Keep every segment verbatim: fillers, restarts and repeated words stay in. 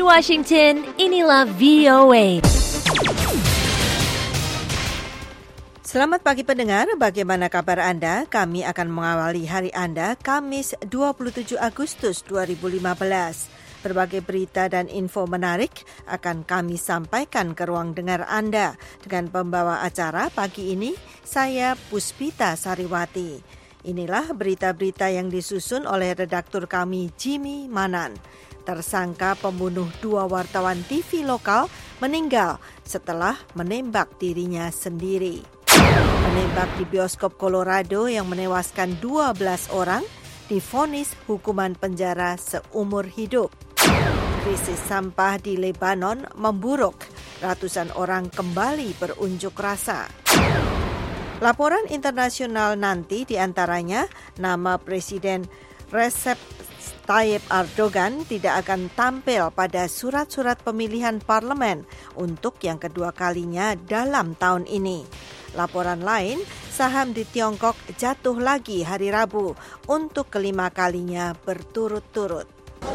Dari Washington, inilah V O A. Selamat pagi pendengar, bagaimana kabar Anda? Kami akan mengawali hari Anda Kamis dua puluh tujuh Agustus dua ribu lima belas. Berbagai berita dan info menarik akan kami sampaikan ke ruang dengar Anda. Dengan pembawa acara pagi ini, saya Puspita Sariwati. Inilah berita-berita yang disusun oleh redaktur kami Jimmy Manan. Tersangka pembunuh dua wartawan T V lokal meninggal setelah menembak dirinya sendiri. Penembak di bioskop Colorado yang menewaskan dua belas orang divonis hukuman penjara seumur hidup. Krisis sampah di Lebanon memburuk, ratusan orang kembali berunjuk rasa. Laporan internasional nanti diantaranya nama Presiden Recep Tayyip Erdogan tidak akan tampil pada surat-surat pemilihan parlemen untuk yang kedua kalinya dalam tahun ini. Laporan lain, saham di Tiongkok jatuh lagi hari Rabu untuk kelima kalinya berturut-turut.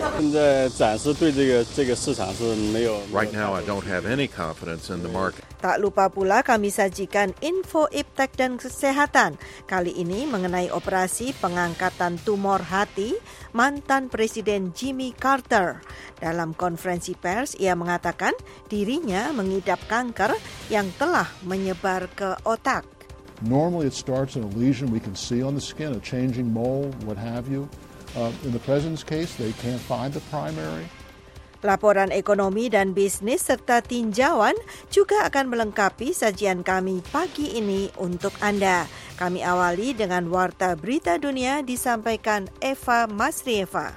Right now, I don't have any confidence in the market. Tak lupa pula kami sajikan info iptek dan kesehatan. Kali ini mengenai operasi pengangkatan tumor hati mantan Presiden Jimmy Carter. Dalam konferensi pers, ia mengatakan dirinya mengidap kanker yang telah menyebar ke otak. Normally it starts in a lesion we can see on the skin, a changing mole, what have you. Uh, in the president's case, they can't find the primary. Laporan ekonomi dan bisnis serta tinjauan juga akan melengkapi sajian kami pagi ini untuk Anda. Kami awali dengan warta berita dunia disampaikan Eva Masrieva.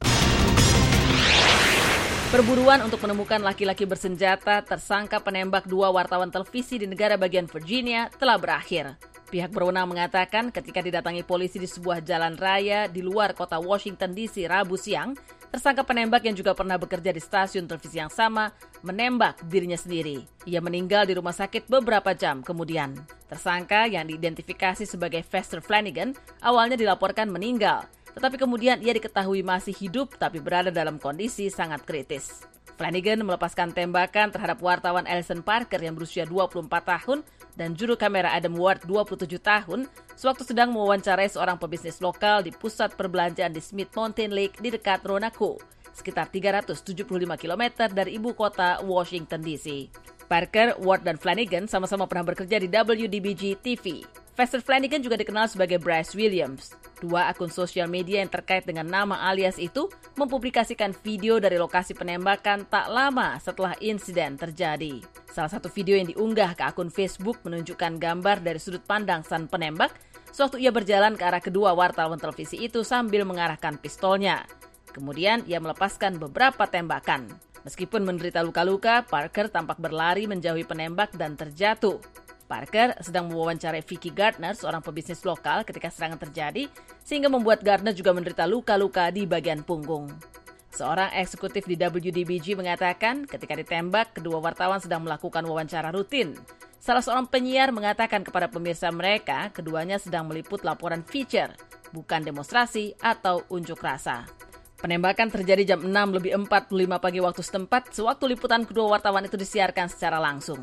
Perburuan untuk menemukan laki-laki bersenjata tersangka penembak dua wartawan televisi di negara bagian Virginia telah berakhir. Pihak berwenang mengatakan ketika didatangi polisi di sebuah jalan raya di luar kota Washington D C Rabu siang, tersangka penembak yang juga pernah bekerja di stasiun televisi yang sama menembak dirinya sendiri. Ia meninggal di rumah sakit beberapa jam kemudian. Tersangka yang diidentifikasi sebagai Fester Flanagan awalnya dilaporkan meninggal, tetapi kemudian ia diketahui masih hidup tapi berada dalam kondisi sangat kritis. Flanagan melepaskan tembakan terhadap wartawan Ellison Parker yang berusia dua puluh empat tahun dan juru kamera Adam Ward dua puluh tujuh tahun sewaktu sedang mewawancarai seorang pebisnis lokal di pusat perbelanjaan di Smith Mountain Lake di dekat Roanoke, sekitar tiga ratus tujuh puluh lima kilometer dari ibu kota Washington D C. Parker, Ward, dan Flanagan sama-sama pernah bekerja di W D B G T V. Fester Flanagan juga dikenal sebagai Bryce Williams. Dua akun sosial media yang terkait dengan nama alias itu mempublikasikan video dari lokasi penembakan tak lama setelah insiden terjadi. Salah satu video yang diunggah ke akun Facebook menunjukkan gambar dari sudut pandang sang penembak sewaktu ia berjalan ke arah kedua wartawan televisi itu sambil mengarahkan pistolnya. Kemudian ia melepaskan beberapa tembakan. Meskipun menderita luka-luka, Parker tampak berlari menjauhi penembak dan terjatuh. Parker sedang mewawancarai Vicky Gardner, seorang pebisnis lokal ketika serangan terjadi, sehingga membuat Gardner juga menderita luka-luka di bagian punggung. Seorang eksekutif di W D B G mengatakan ketika ditembak, kedua wartawan sedang melakukan wawancara rutin. Salah seorang penyiar mengatakan kepada pemirsa mereka, keduanya sedang meliput laporan feature, bukan demonstrasi atau unjuk rasa. Penembakan terjadi jam enam lebih empat puluh lima pagi waktu setempat, sewaktu liputan kedua wartawan itu disiarkan secara langsung.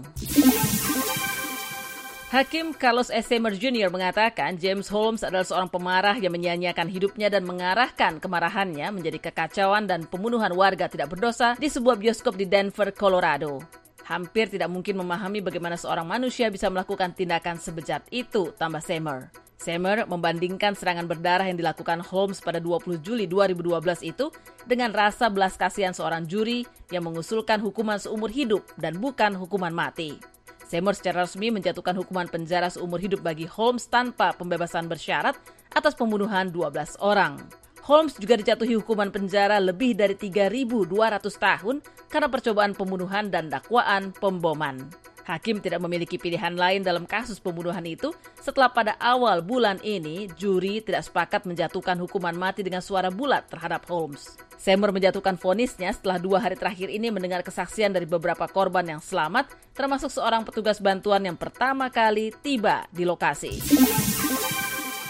Hakim Carlos S. Semer Junior mengatakan James Holmes adalah seorang pemarah yang menyia-nyiakan hidupnya dan mengarahkan kemarahannya menjadi kekacauan dan pembunuhan warga tidak berdosa di sebuah bioskop di Denver, Colorado. Hampir tidak mungkin memahami bagaimana seorang manusia bisa melakukan tindakan sebejat itu, tambah Semer. Semer membandingkan serangan berdarah yang dilakukan Holmes pada dua puluh Juli dua ribu dua belas itu dengan rasa belas kasihan seorang juri yang mengusulkan hukuman seumur hidup dan bukan hukuman mati. Semer secara resmi menjatuhkan hukuman penjara seumur hidup bagi Holmes tanpa pembebasan bersyarat atas pembunuhan dua belas orang. Holmes juga dijatuhi hukuman penjara lebih dari tiga ribu dua ratus tahun karena percobaan pembunuhan dan dakwaan pemboman. Hakim tidak memiliki pilihan lain dalam kasus pembunuhan itu setelah pada awal bulan ini juri tidak sepakat menjatuhkan hukuman mati dengan suara bulat terhadap Holmes. Semer menjatuhkan vonisnya setelah dua hari terakhir ini mendengar kesaksian dari beberapa korban yang selamat, termasuk seorang petugas bantuan yang pertama kali tiba di lokasi.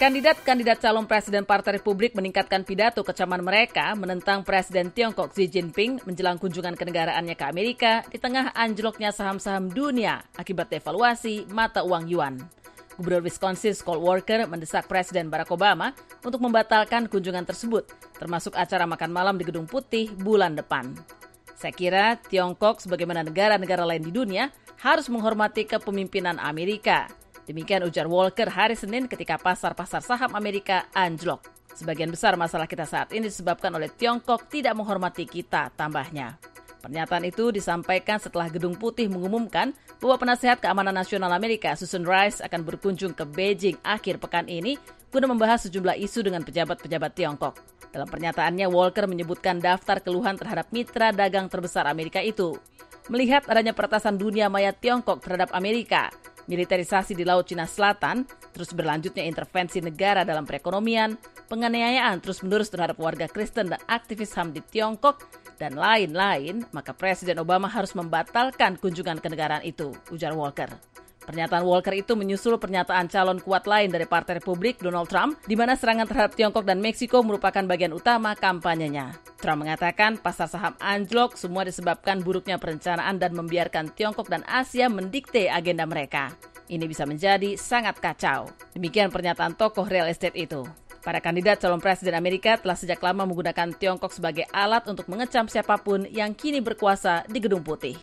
Kandidat-kandidat calon presiden Partai Republik meningkatkan pidato kecaman mereka menentang Presiden Tiongkok Xi Jinping menjelang kunjungan kenegaraannya ke Amerika di tengah anjloknya saham-saham dunia akibat devaluasi mata uang yuan. Gubernur Wisconsin Scott Walker mendesak Presiden Barack Obama untuk membatalkan kunjungan tersebut, termasuk acara makan malam di Gedung Putih bulan depan. Saya kira Tiongkok sebagaimana negara-negara lain di dunia harus menghormati kepemimpinan Amerika. Demikian ujar Walker hari Senin ketika pasar-pasar saham Amerika anjlok. Sebagian besar masalah kita saat ini disebabkan oleh Tiongkok tidak menghormati kita, tambahnya. Pernyataan itu disampaikan setelah Gedung Putih mengumumkan bahwa penasihat keamanan nasional Amerika Susan Rice akan berkunjung ke Beijing akhir pekan ini guna membahas sejumlah isu dengan pejabat-pejabat Tiongkok. Dalam pernyataannya, Walker menyebutkan daftar keluhan terhadap mitra dagang terbesar Amerika itu. Melihat adanya peretasan dunia maya Tiongkok terhadap Amerika, militerisasi di Laut Cina Selatan, terus berlanjutnya intervensi negara dalam perekonomian, penganiayaan terus-menerus terhadap warga Kristen dan aktivis H A M di Tiongkok, dan lain-lain, maka Presiden Obama harus membatalkan kunjungan kenegaraan itu, ujar Walker. Pernyataan Walker itu menyusul pernyataan calon kuat lain dari Partai Republik, Donald Trump, di mana serangan terhadap Tiongkok dan Meksiko merupakan bagian utama kampanyenya. Trump mengatakan pasar saham anjlok semua disebabkan buruknya perencanaan dan membiarkan Tiongkok dan Asia mendikte agenda mereka. Ini bisa menjadi sangat kacau. Demikian pernyataan tokoh real estate itu. Para kandidat calon presiden Amerika telah sejak lama menggunakan Tiongkok sebagai alat untuk mengecam siapapun yang kini berkuasa di Gedung Putih.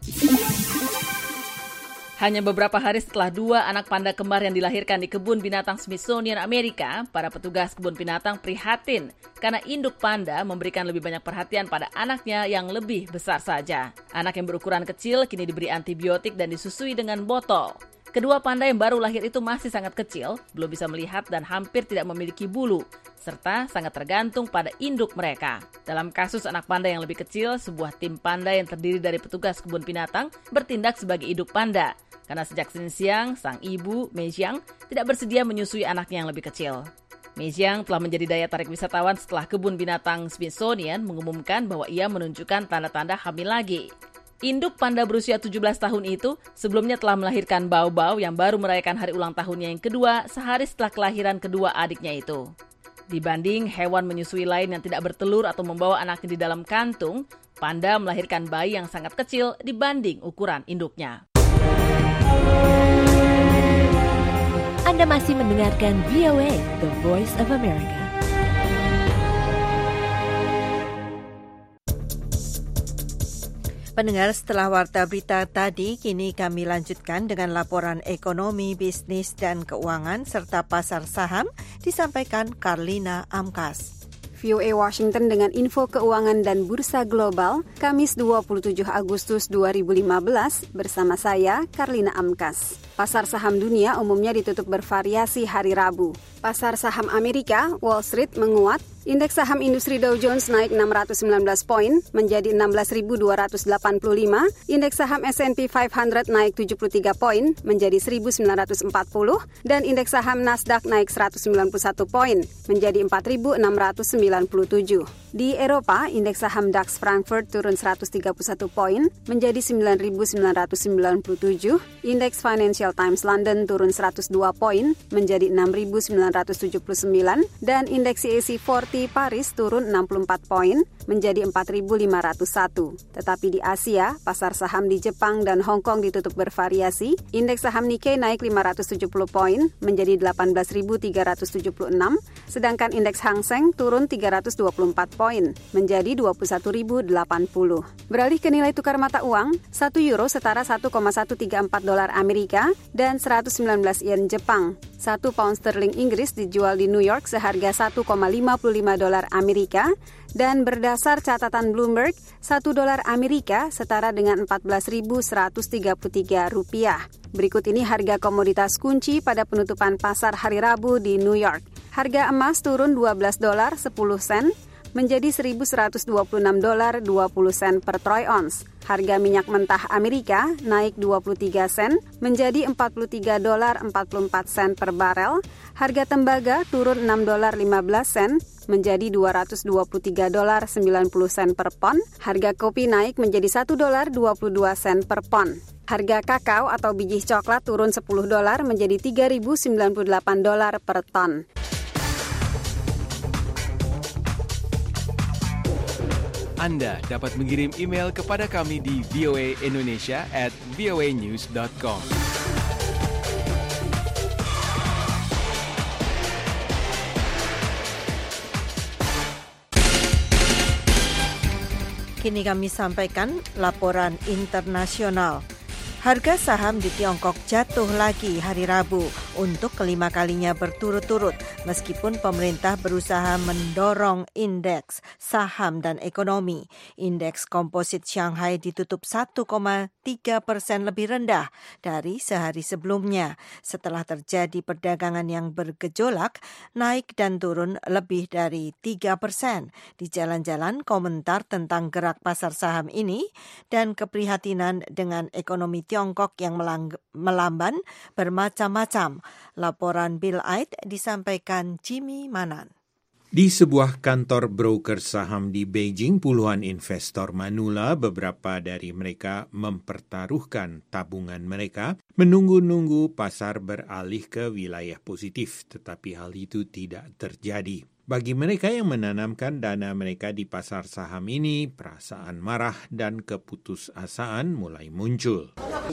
Hanya beberapa hari setelah dua anak panda kembar yang dilahirkan di kebun binatang Smithsonian Amerika, para petugas kebun binatang prihatin karena induk panda memberikan lebih banyak perhatian pada anaknya yang lebih besar saja. Anak yang berukuran kecil kini diberi antibiotik dan disusui dengan botol. Kedua panda yang baru lahir itu masih sangat kecil, belum bisa melihat dan hampir tidak memiliki bulu, serta sangat tergantung pada induk mereka. Dalam kasus anak panda yang lebih kecil, sebuah tim panda yang terdiri dari petugas kebun binatang bertindak sebagai induk panda. Karena sejak Senin siang, sang ibu, Mei Xiang, tidak bersedia menyusui anaknya yang lebih kecil. Mei Xiang telah menjadi daya tarik wisatawan setelah kebun binatang Smithsonian mengumumkan bahwa ia menunjukkan tanda-tanda hamil lagi. Induk panda berusia tujuh belas tahun itu sebelumnya telah melahirkan Bao-Bao yang baru merayakan hari ulang tahunnya yang kedua sehari setelah kelahiran kedua adiknya itu. Dibanding hewan menyusui lain yang tidak bertelur atau membawa anaknya di dalam kantung, panda melahirkan bayi yang sangat kecil dibanding ukuran induknya. Anda masih mendengarkan V O A, The Voice of America. Pendengar, setelah warta berita tadi, kini kami lanjutkan dengan laporan ekonomi, bisnis, dan keuangan serta pasar saham disampaikan Karlina Amkas. V O A Washington dengan info keuangan dan bursa global, Kamis dua puluh tujuh Agustus dua ribu lima belas, bersama saya, Karlina Amkas. Pasar saham dunia umumnya ditutup bervariasi hari Rabu. Pasar saham Amerika, Wall Street menguat, indeks saham industri Dow Jones naik enam ratus sembilan belas poin menjadi enam belas ribu dua ratus delapan puluh lima, indeks saham S and P lima ratus naik tujuh puluh tiga poin menjadi seribu sembilan ratus empat puluh, dan indeks saham Nasdaq naik seratus sembilan puluh satu poin menjadi empat ribu enam ratus sembilan puluh tujuh. Di Eropa, indeks saham DAX Frankfurt turun seratus tiga puluh satu poin menjadi sembilan ribu sembilan ratus sembilan puluh tujuh, indeks Financial Times London turun seratus dua poin menjadi enam ribu sembilan ratus tujuh puluh sembilan, dan indeks C A C empat puluh Paris turun enam puluh empat poin menjadi empat ribu lima ratus satu. Tetapi di Asia, pasar saham di Jepang dan Hong Kong ditutup bervariasi. Indeks saham Nikkei naik lima ratus tujuh puluh poin menjadi delapan belas ribu tiga ratus tujuh puluh enam, sedangkan indeks Hang Seng turun tiga ratus dua puluh empat poin menjadi dua puluh satu ribu delapan puluh. Beralih ke nilai tukar mata uang, satu euro setara satu koma satu tiga empat dolar Amerika dan seratus sembilan belas yen Jepang. Satu pound sterling Inggris dijual di New York seharga satu koma lima puluh lima dolar Amerika, dan berdasar catatan Bloomberg, satu dolar Amerika setara dengan empat belas ribu seratus tiga puluh tiga rupiah. Berikut ini harga komoditas kunci pada penutupan pasar hari Rabu di New York. Harga emas turun dua belas dolar sepuluh sen menjadi seribu seratus dua puluh enam dolar dua puluh sen per troy ounce. Harga minyak mentah Amerika naik dua puluh tiga sen menjadi empat puluh tiga dolar empat puluh empat sen per barel. Harga tembaga turun enam dolar lima belas sen menjadi dua ratus dua puluh tiga dolar sembilan puluh sen per pon. Harga kopi naik menjadi satu dolar dua puluh dua sen per pon. Harga kakao atau biji coklat turun sepuluh dolar menjadi tiga ribu sembilan puluh delapan dolar per ton. Anda dapat mengirim email kepada kami di v o a indonesia at v o a news dot com. Kini kami sampaikan laporan internasional. Harga saham di Tiongkok jatuh lagi hari Rabu untuk kelima kalinya berturut-turut meskipun pemerintah berusaha mendorong indeks saham dan ekonomi. Indeks komposit Shanghai ditutup satu koma tiga persen lebih rendah dari sehari sebelumnya setelah terjadi perdagangan yang bergejolak, naik dan turun lebih dari tiga persen. Di jalan-jalan komentar tentang gerak pasar saham ini dan keprihatinan dengan ekonomi Tiongkok yang melang- melamban bermacam-macam. Laporan Bill Ait disampaikan Jimmy Manan. Di sebuah kantor broker saham di Beijing, puluhan investor manula, beberapa dari mereka mempertaruhkan tabungan mereka, menunggu-nunggu pasar beralih ke wilayah positif, tetapi hal itu tidak terjadi. Bagi mereka yang menanamkan dana mereka di pasar saham ini, perasaan marah dan keputusasaan mulai muncul.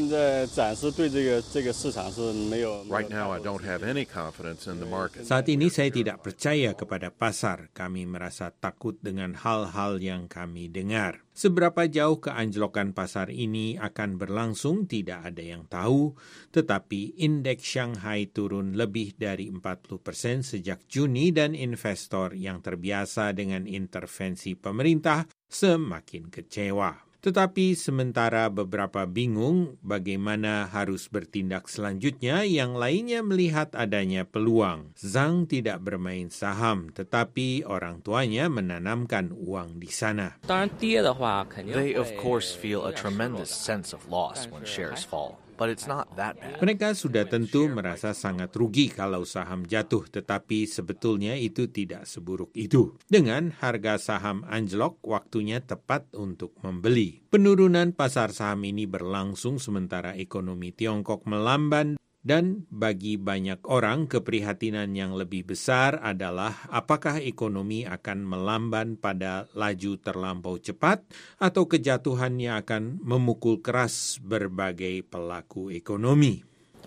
Right now, I don't have any confidence in the market. Saat ini saya tidak percaya kepada pasar. Kami merasa takut dengan hal-hal yang kami dengar. Seberapa jauh keanjlokan pasar ini akan berlangsung tidak ada yang tahu, tetapi indeks Shanghai turun lebih dari empat puluh persen sejak Juni dan investor yang terbiasa dengan intervensi pemerintah semakin kecewa. Tetapi sementara beberapa bingung bagaimana harus bertindak selanjutnya, yang lainnya melihat adanya peluang. Zhang tidak bermain saham, tetapi orang tuanya menanamkan uang di sana. They of course feel a tremendous sense of loss when shares fall. But it's not that bad. Mereka sudah tentu merasa sangat rugi kalau saham jatuh, tetapi sebetulnya itu tidak seburuk itu. Dengan harga saham anjlok, waktunya tepat untuk membeli. Penurunan pasar saham ini berlangsung sementara ekonomi Tiongkok melamban. Dan bagi banyak orang, keprihatinan yang lebih besar adalah apakah ekonomi akan melamban pada laju terlampau cepat atau kejatuhannya akan memukul keras berbagai pelaku ekonomi.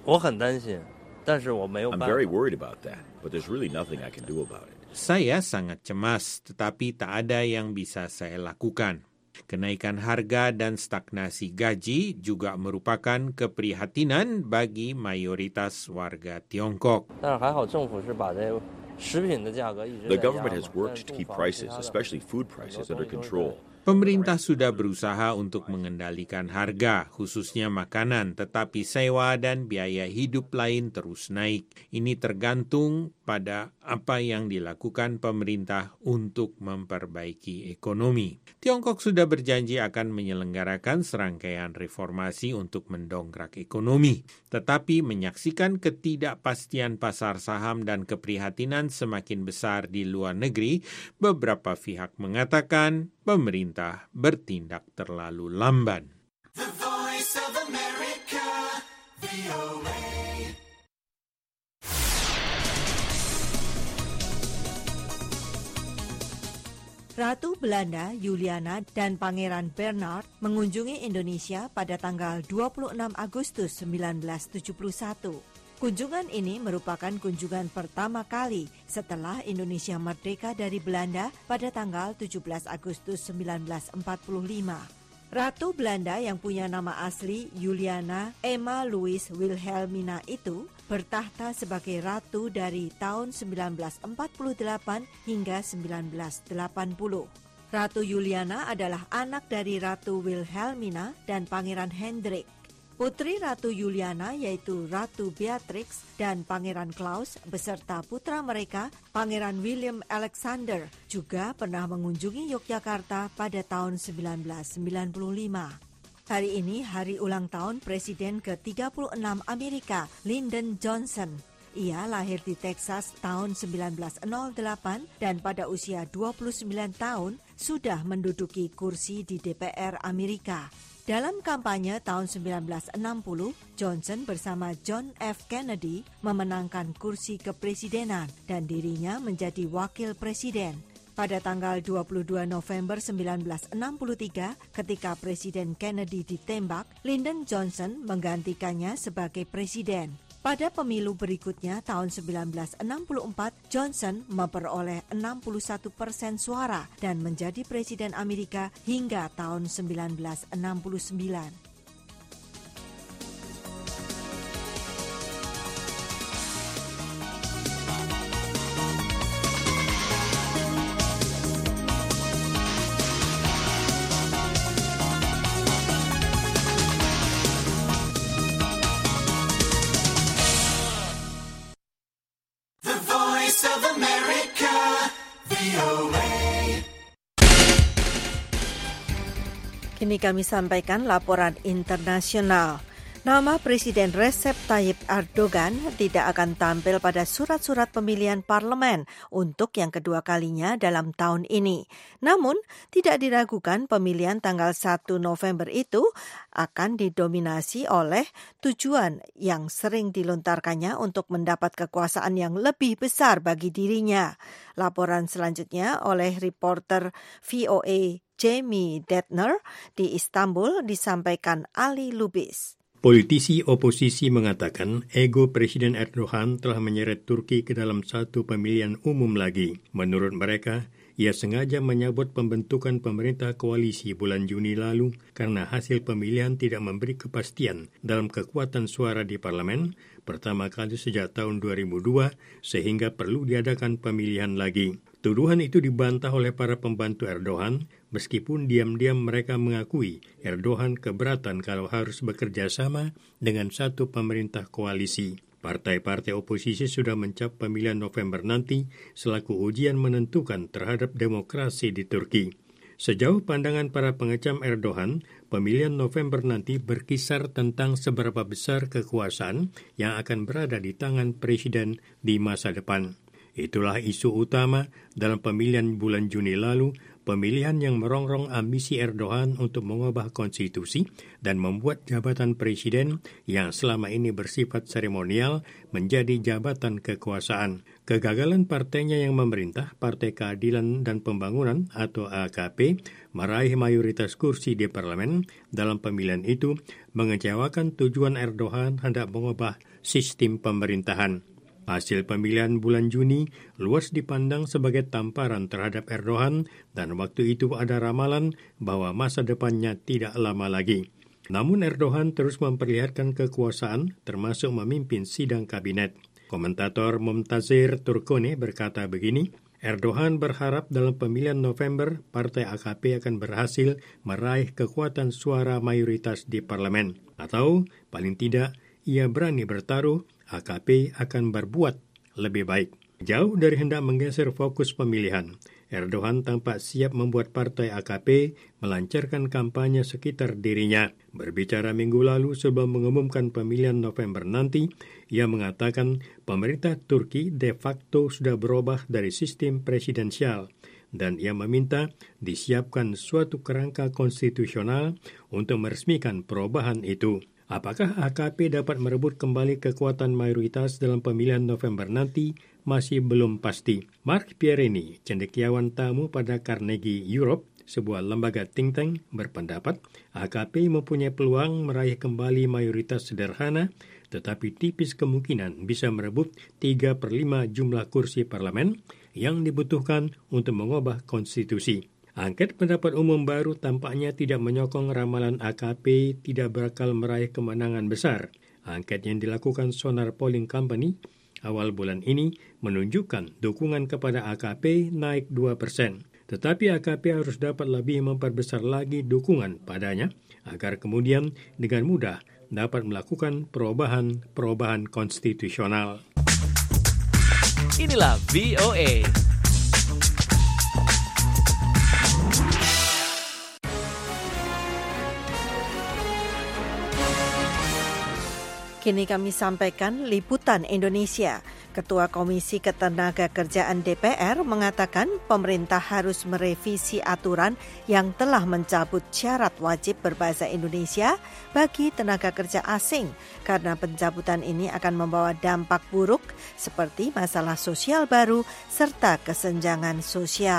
I'm very worried about that, but there's really nothing I can do about it. Saya sangat cemas, tetapi tak ada yang bisa saya lakukan. Kenaikan harga dan stagnasi gaji juga merupakan keprihatinan bagi mayoritas warga Tiongkok. The government has worked to keep prices, especially food prices, under control. Pemerintah sudah berusaha untuk mengendalikan harga, khususnya makanan, tetapi sewa dan biaya hidup lain terus naik. Ini tergantung pada apa yang dilakukan pemerintah untuk memperbaiki ekonomi. Tiongkok sudah berjanji akan menyelenggarakan serangkaian reformasi untuk mendongkrak ekonomi, tetapi menyaksikan ketidakpastian pasar saham dan keprihatinan semakin besar di luar negeri, beberapa pihak mengatakan pemerintah bertindak terlalu lamban. The Voice of America, V O A. Ratu Belanda Juliana dan Pangeran Bernhard mengunjungi Indonesia pada tanggal dua puluh enam Agustus sembilan belas tujuh puluh satu. Kunjungan ini merupakan kunjungan pertama kali setelah Indonesia merdeka dari Belanda pada tanggal tujuh belas Agustus sembilan belas empat puluh lima. Ratu Belanda yang punya nama asli Juliana Emma Louise Wilhelmina itu bertahta sebagai ratu dari tahun sembilan belas empat puluh delapan hingga sembilan belas delapan puluh. Ratu Juliana adalah anak dari Ratu Wilhelmina dan Pangeran Hendrik. Putri Ratu Juliana yaitu Ratu Beatrix dan Pangeran Klaus beserta putra mereka Pangeran William Alexander juga pernah mengunjungi Yogyakarta pada tahun sembilan belas sembilan puluh lima. Hari ini hari ulang tahun Presiden ke tiga puluh enam Amerika, Lyndon Johnson. Ia lahir di Texas tahun sembilan belas nol delapan dan pada usia dua puluh sembilan tahun sudah menduduki kursi di D P R Amerika. Dalam kampanye tahun sembilan belas enam puluh, Johnson bersama John F. Kennedy memenangkan kursi kepresidenan dan dirinya menjadi wakil presiden. Pada tanggal dua puluh dua November sembilan belas enam puluh tiga, ketika Presiden Kennedy ditembak, Lyndon Johnson menggantikannya sebagai presiden. Pada pemilu berikutnya tahun sembilan belas enam puluh empat, Johnson memperoleh enam puluh satu persen suara dan menjadi Presiden Amerika hingga tahun sembilan belas enam puluh sembilan. Kini kami sampaikan laporan internasional. Nama Presiden Recep Tayyip Erdogan tidak akan tampil pada surat-surat pemilihan parlemen untuk yang kedua kalinya dalam tahun ini. Namun, tidak diragukan pemilihan tanggal satu November itu akan didominasi oleh tujuan yang sering dilontarkannya untuk mendapat kekuasaan yang lebih besar bagi dirinya. Laporan selanjutnya oleh reporter V O A Jamie Detner di Istanbul disampaikan Ali Lubis. Politisi oposisi mengatakan ego Presiden Erdogan telah menyeret Turki ke dalam satu pemilihan umum lagi. Menurut mereka, ia sengaja menyabot pembentukan pemerintah koalisi bulan Juni lalu karena hasil pemilihan tidak memberi kepastian dalam kekuatan suara di parlemen pertama kali sejak tahun dua ribu dua sehingga perlu diadakan pemilihan lagi. Tuduhan itu dibantah oleh para pembantu Erdogan, meskipun diam-diam mereka mengakui Erdogan keberatan kalau harus bekerja sama dengan satu pemerintah koalisi. Partai-partai oposisi sudah mencap pemilihan November nanti selaku ujian menentukan terhadap demokrasi di Turki. Sejauh pandangan para pengecam Erdogan, pemilihan November nanti berkisar tentang seberapa besar kekuasaan yang akan berada di tangan presiden di masa depan. Itulah isu utama dalam pemilihan bulan Juni lalu, pemilihan yang merongrong ambisi Erdogan untuk mengubah konstitusi dan membuat jabatan presiden yang selama ini bersifat seremonial menjadi jabatan kekuasaan. Kegagalan partainya yang memerintah, Partai Keadilan dan Pembangunan atau A K P, meraih mayoritas kursi di parlemen dalam pemilihan itu mengecewakan tujuan Erdogan hendak mengubah sistem pemerintahan. Hasil pemilihan bulan Juni luas dipandang sebagai tamparan terhadap Erdogan dan waktu itu ada ramalan bahwa masa depannya tidak lama lagi. Namun Erdogan terus memperlihatkan kekuasaan termasuk memimpin sidang kabinet. Komentator Momtazir Turkone berkata begini, Erdogan berharap dalam pemilihan November Partai A K P akan berhasil meraih kekuatan suara mayoritas di parlemen. Atau paling tidak ia berani bertaruh A K P akan berbuat lebih baik. Jauh dari hendak menggeser fokus pemilihan, Erdogan tampak siap membuat partai A K P melancarkan kampanye sekitar dirinya. Berbicara minggu lalu sebelum mengumumkan pemilihan November nanti, ia mengatakan pemerintah Turki de facto sudah berubah dari sistem presidensial dan ia meminta disiapkan suatu kerangka konstitusional untuk meresmikan perubahan itu. Apakah A K P dapat merebut kembali kekuatan mayoritas dalam pemilihan November nanti masih belum pasti. Mark Pierini, cendekiawan tamu pada Carnegie Europe, sebuah lembaga think tank, berpendapat A K P mempunyai peluang meraih kembali mayoritas sederhana, tetapi tipis kemungkinan bisa merebut tiga per lima jumlah kursi parlemen yang dibutuhkan untuk mengubah konstitusi. Angket pendapat umum baru tampaknya tidak menyokong ramalan A K P tidak bakal meraih kemenangan besar. Angket yang dilakukan Sonar Polling Company awal bulan ini menunjukkan dukungan kepada A K P naik dua persen. Tetapi A K P harus dapat lebih memperbesar lagi dukungan padanya agar kemudian dengan mudah dapat melakukan perubahan-perubahan konstitusional. Inilah V O A. Kini kami sampaikan liputan Indonesia. Ketua Komisi Ketenagakerjaan D P R mengatakan pemerintah harus merevisi aturan yang telah mencabut syarat wajib berbahasa Indonesia bagi tenaga kerja asing karena pencabutan ini akan membawa dampak buruk seperti masalah sosial baru serta kesenjangan sosial.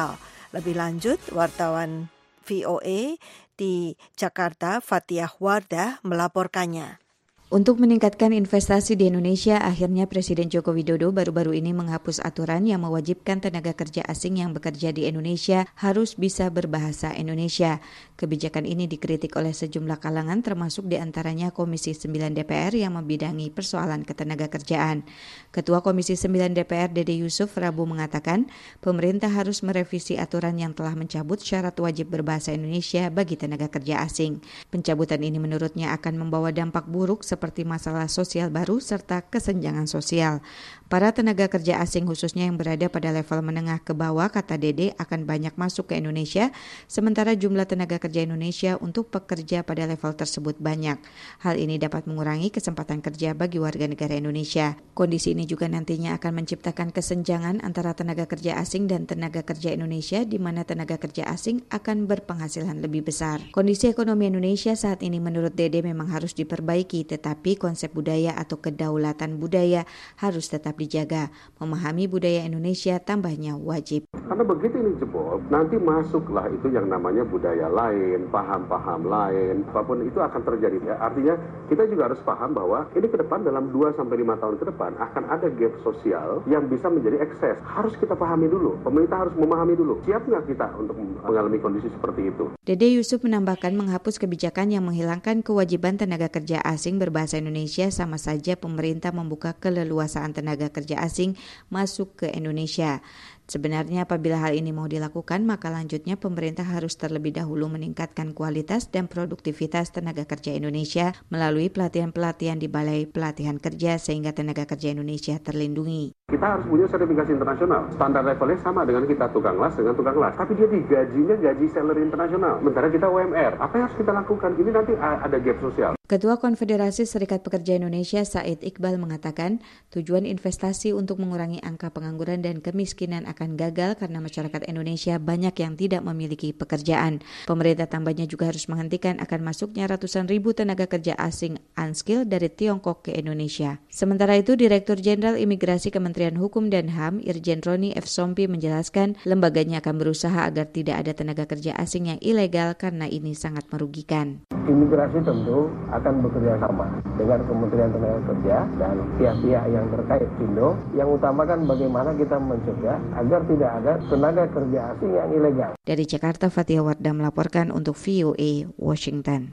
Lebih lanjut, wartawan V O A di Jakarta, Fathiah Wardah, melaporkannya. Untuk meningkatkan investasi di Indonesia, akhirnya Presiden Joko Widodo baru-baru ini menghapus aturan yang mewajibkan tenaga kerja asing yang bekerja di Indonesia harus bisa berbahasa Indonesia. Kebijakan ini dikritik oleh sejumlah kalangan, termasuk diantaranya Komisi sembilan D P R yang membidangi persoalan ketenaga-kerjaan. Ketua Komisi sembilan D P R Dede Yusuf Rabu mengatakan, pemerintah harus merevisi aturan yang telah mencabut syarat wajib berbahasa Indonesia bagi tenaga kerja asing. Pencabutan ini menurutnya akan membawa dampak buruk seperti masalah sosial baru serta kesenjangan sosial. Para tenaga kerja asing khususnya yang berada pada level menengah ke bawah, kata Dede, akan banyak masuk ke Indonesia, sementara jumlah tenaga kerja Indonesia untuk pekerja pada level tersebut banyak. Hal ini dapat mengurangi kesempatan kerja bagi warga negara Indonesia. Kondisi ini juga nantinya akan menciptakan kesenjangan antara tenaga kerja asing dan tenaga kerja Indonesia, di mana tenaga kerja asing akan berpenghasilan lebih besar. Kondisi ekonomi Indonesia saat ini menurut Dede memang harus diperbaiki, tetapi konsep budaya atau kedaulatan budaya harus tetap dijaga. Memahami budaya Indonesia tambahnya wajib. Karena begitu ini jebol, nanti masuklah itu yang namanya budaya lain, paham-paham lain, apapun itu akan terjadi. Ya, artinya kita juga harus paham bahwa ini ke depan dalam dua sampai lima tahun ke depan akan ada gap sosial yang bisa menjadi ekses. Harus kita pahami dulu, pemerintah harus memahami dulu. Siap nggak kita untuk mengalami kondisi seperti itu? Dede Yusuf menambahkan, menghapus kebijakan yang menghilangkan kewajiban tenaga kerja asing berbahasa Indonesia sama saja pemerintah membuka keleluasaan tenaga kerja asing masuk ke Indonesia. Sebenarnya apabila hal ini mau dilakukan, maka lanjutnya pemerintah harus terlebih dahulu meningkatkan kualitas dan produktivitas tenaga kerja Indonesia melalui pelatihan-pelatihan di Balai Pelatihan Kerja sehingga tenaga kerja Indonesia terlindungi. Kita harus punya sertifikasi internasional. Standar levelnya sama dengan kita tukang las dengan tukang las. Tapi dia digajinya gaji salary internasional. Sementara kita U M R. Apa yang harus kita lakukan? Ini nanti ada gap sosial. Ketua Konfederasi Serikat Pekerja Indonesia Said Iqbal mengatakan tujuan investasi untuk mengurangi angka pengangguran dan kemiskinan akan gagal karena masyarakat Indonesia banyak yang tidak memiliki pekerjaan. Pemerintah tambahnya juga harus menghentikan akan masuknya ratusan ribu tenaga kerja asing unskilled dari Tiongkok ke Indonesia. Sementara itu, Direktur Jenderal Imigrasi Kementerian Hukum dan H A M Irjen Roni F. Sompi menjelaskan lembaganya akan berusaha agar tidak ada tenaga kerja asing yang ilegal karena ini sangat merugikan. Imigrasi tentu akan bekerja sama dengan Kementerian Tenaga Kerja dan pihak-pihak yang terkait Indo. Yang utamakan bagaimana kita mencegah agar tidak ada tenaga kerja asing yang ilegal. Dari Jakarta, Fathiah Wardah melaporkan untuk V O A Washington.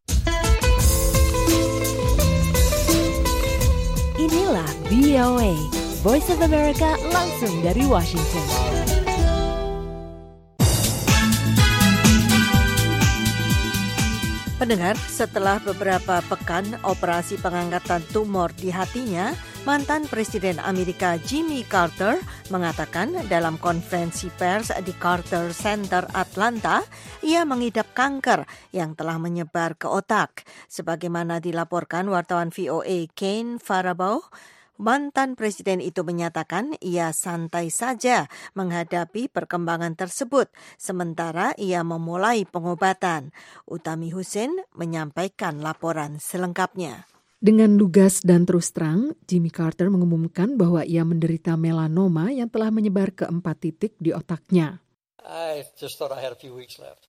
Inilah V O A, Voice of America langsung dari Washington. Pendengar, setelah beberapa pekan operasi pengangkatan tumor di hatinya, mantan Presiden Amerika Jimmy Carter mengatakan dalam konferensi pers di Carter Center Atlanta, ia mengidap kanker yang telah menyebar ke otak. Sebagaimana dilaporkan wartawan V O A Kane Farabaugh, mantan presiden itu menyatakan ia santai saja menghadapi perkembangan tersebut, sementara ia memulai pengobatan. Utami Husin menyampaikan laporan selengkapnya. Dengan lugas dan terus terang, Jimmy Carter mengumumkan bahwa ia menderita melanoma yang telah menyebar ke empat titik di otaknya. I just thought I had a few weeks left.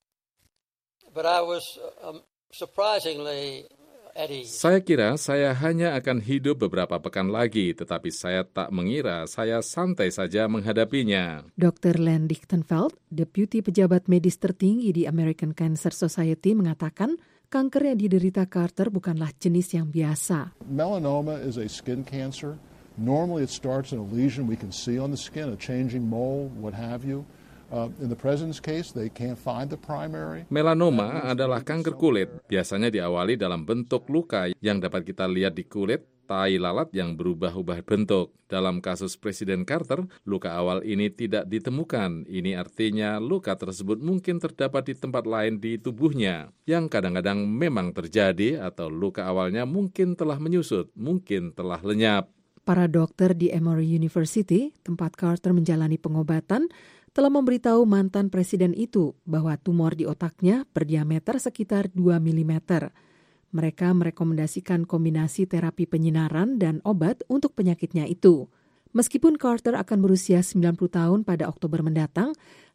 But I was um, surprisingly Saya kira saya hanya akan hidup beberapa pekan lagi, tetapi saya tak mengira saya santai saja menghadapinya. dokter Len Lichtenfeld, deputi pejabat medis tertinggi di American Cancer Society, mengatakan kanker yang diderita Carter bukanlah jenis yang biasa. Melanoma is a skin cancer. Normally it starts in a lesion we can see on the skin, a changing mole, what have you. Uh, in the president's case, they can't find the primary. Melanoma adalah kanker kulit. Biasanya diawali dalam bentuk luka yang dapat kita lihat di kulit, tai lalat yang berubah-ubah bentuk. Dalam kasus Presiden Carter, luka awal ini tidak ditemukan. Ini artinya luka tersebut mungkin terdapat di tempat lain di tubuhnya, yang kadang-kadang memang terjadi atau luka awalnya mungkin telah menyusut, mungkin telah lenyap. Para dokter di Emory University, tempat Carter menjalani pengobatan, telah memberitahu mantan presiden itu bahwa tumor di otaknya berdiameter sekitar dua milimeter. Mereka merekomendasikan kombinasi terapi penyinaran dan obat untuk penyakitnya itu. Meskipun Carter akan berusia sembilan puluh tahun pada Oktober mendatang,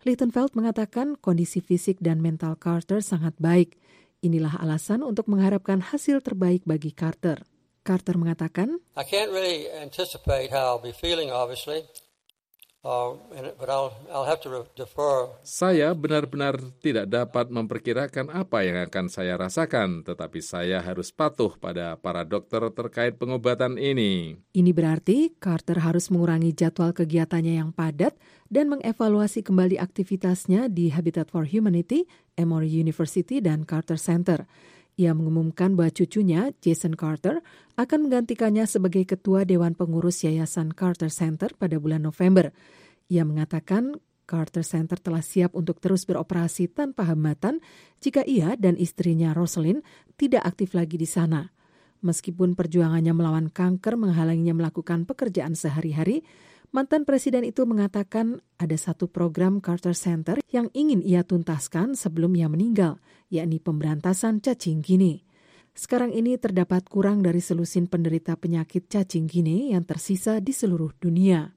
Lichtenfeld mengatakan kondisi fisik dan mental Carter sangat baik. Inilah alasan untuk mengharapkan hasil terbaik bagi Carter. Carter mengatakan, I can't really anticipate how I'll be feeling, obviously. Uh, but I'll, I'll have to defer. Saya benar-benar tidak dapat memperkirakan apa yang akan saya rasakan, tetapi saya harus patuh pada para dokter terkait pengobatan ini. Ini berarti Carter harus mengurangi jadwal kegiatannya yang padat dan mengevaluasi kembali aktivitasnya di Habitat for Humanity, Emory University, dan Carter Center. Ia mengumumkan bahwa cucunya, Jason Carter, akan menggantikannya sebagai ketua Dewan Pengurus Yayasan Carter Center pada bulan November. Ia mengatakan Carter Center telah siap untuk terus beroperasi tanpa hambatan jika ia dan istrinya Rosalind tidak aktif lagi di sana. Meskipun perjuangannya melawan kanker menghalanginya melakukan pekerjaan sehari-hari, mantan presiden itu mengatakan ada satu program Carter Center yang ingin ia tuntaskan sebelum ia meninggal, yakni pemberantasan cacing gini. Sekarang ini terdapat kurang dari selusin penderita penyakit cacing gini yang tersisa di seluruh dunia.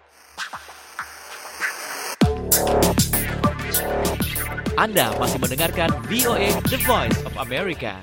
Anda masih mendengarkan V O A The Voice of America.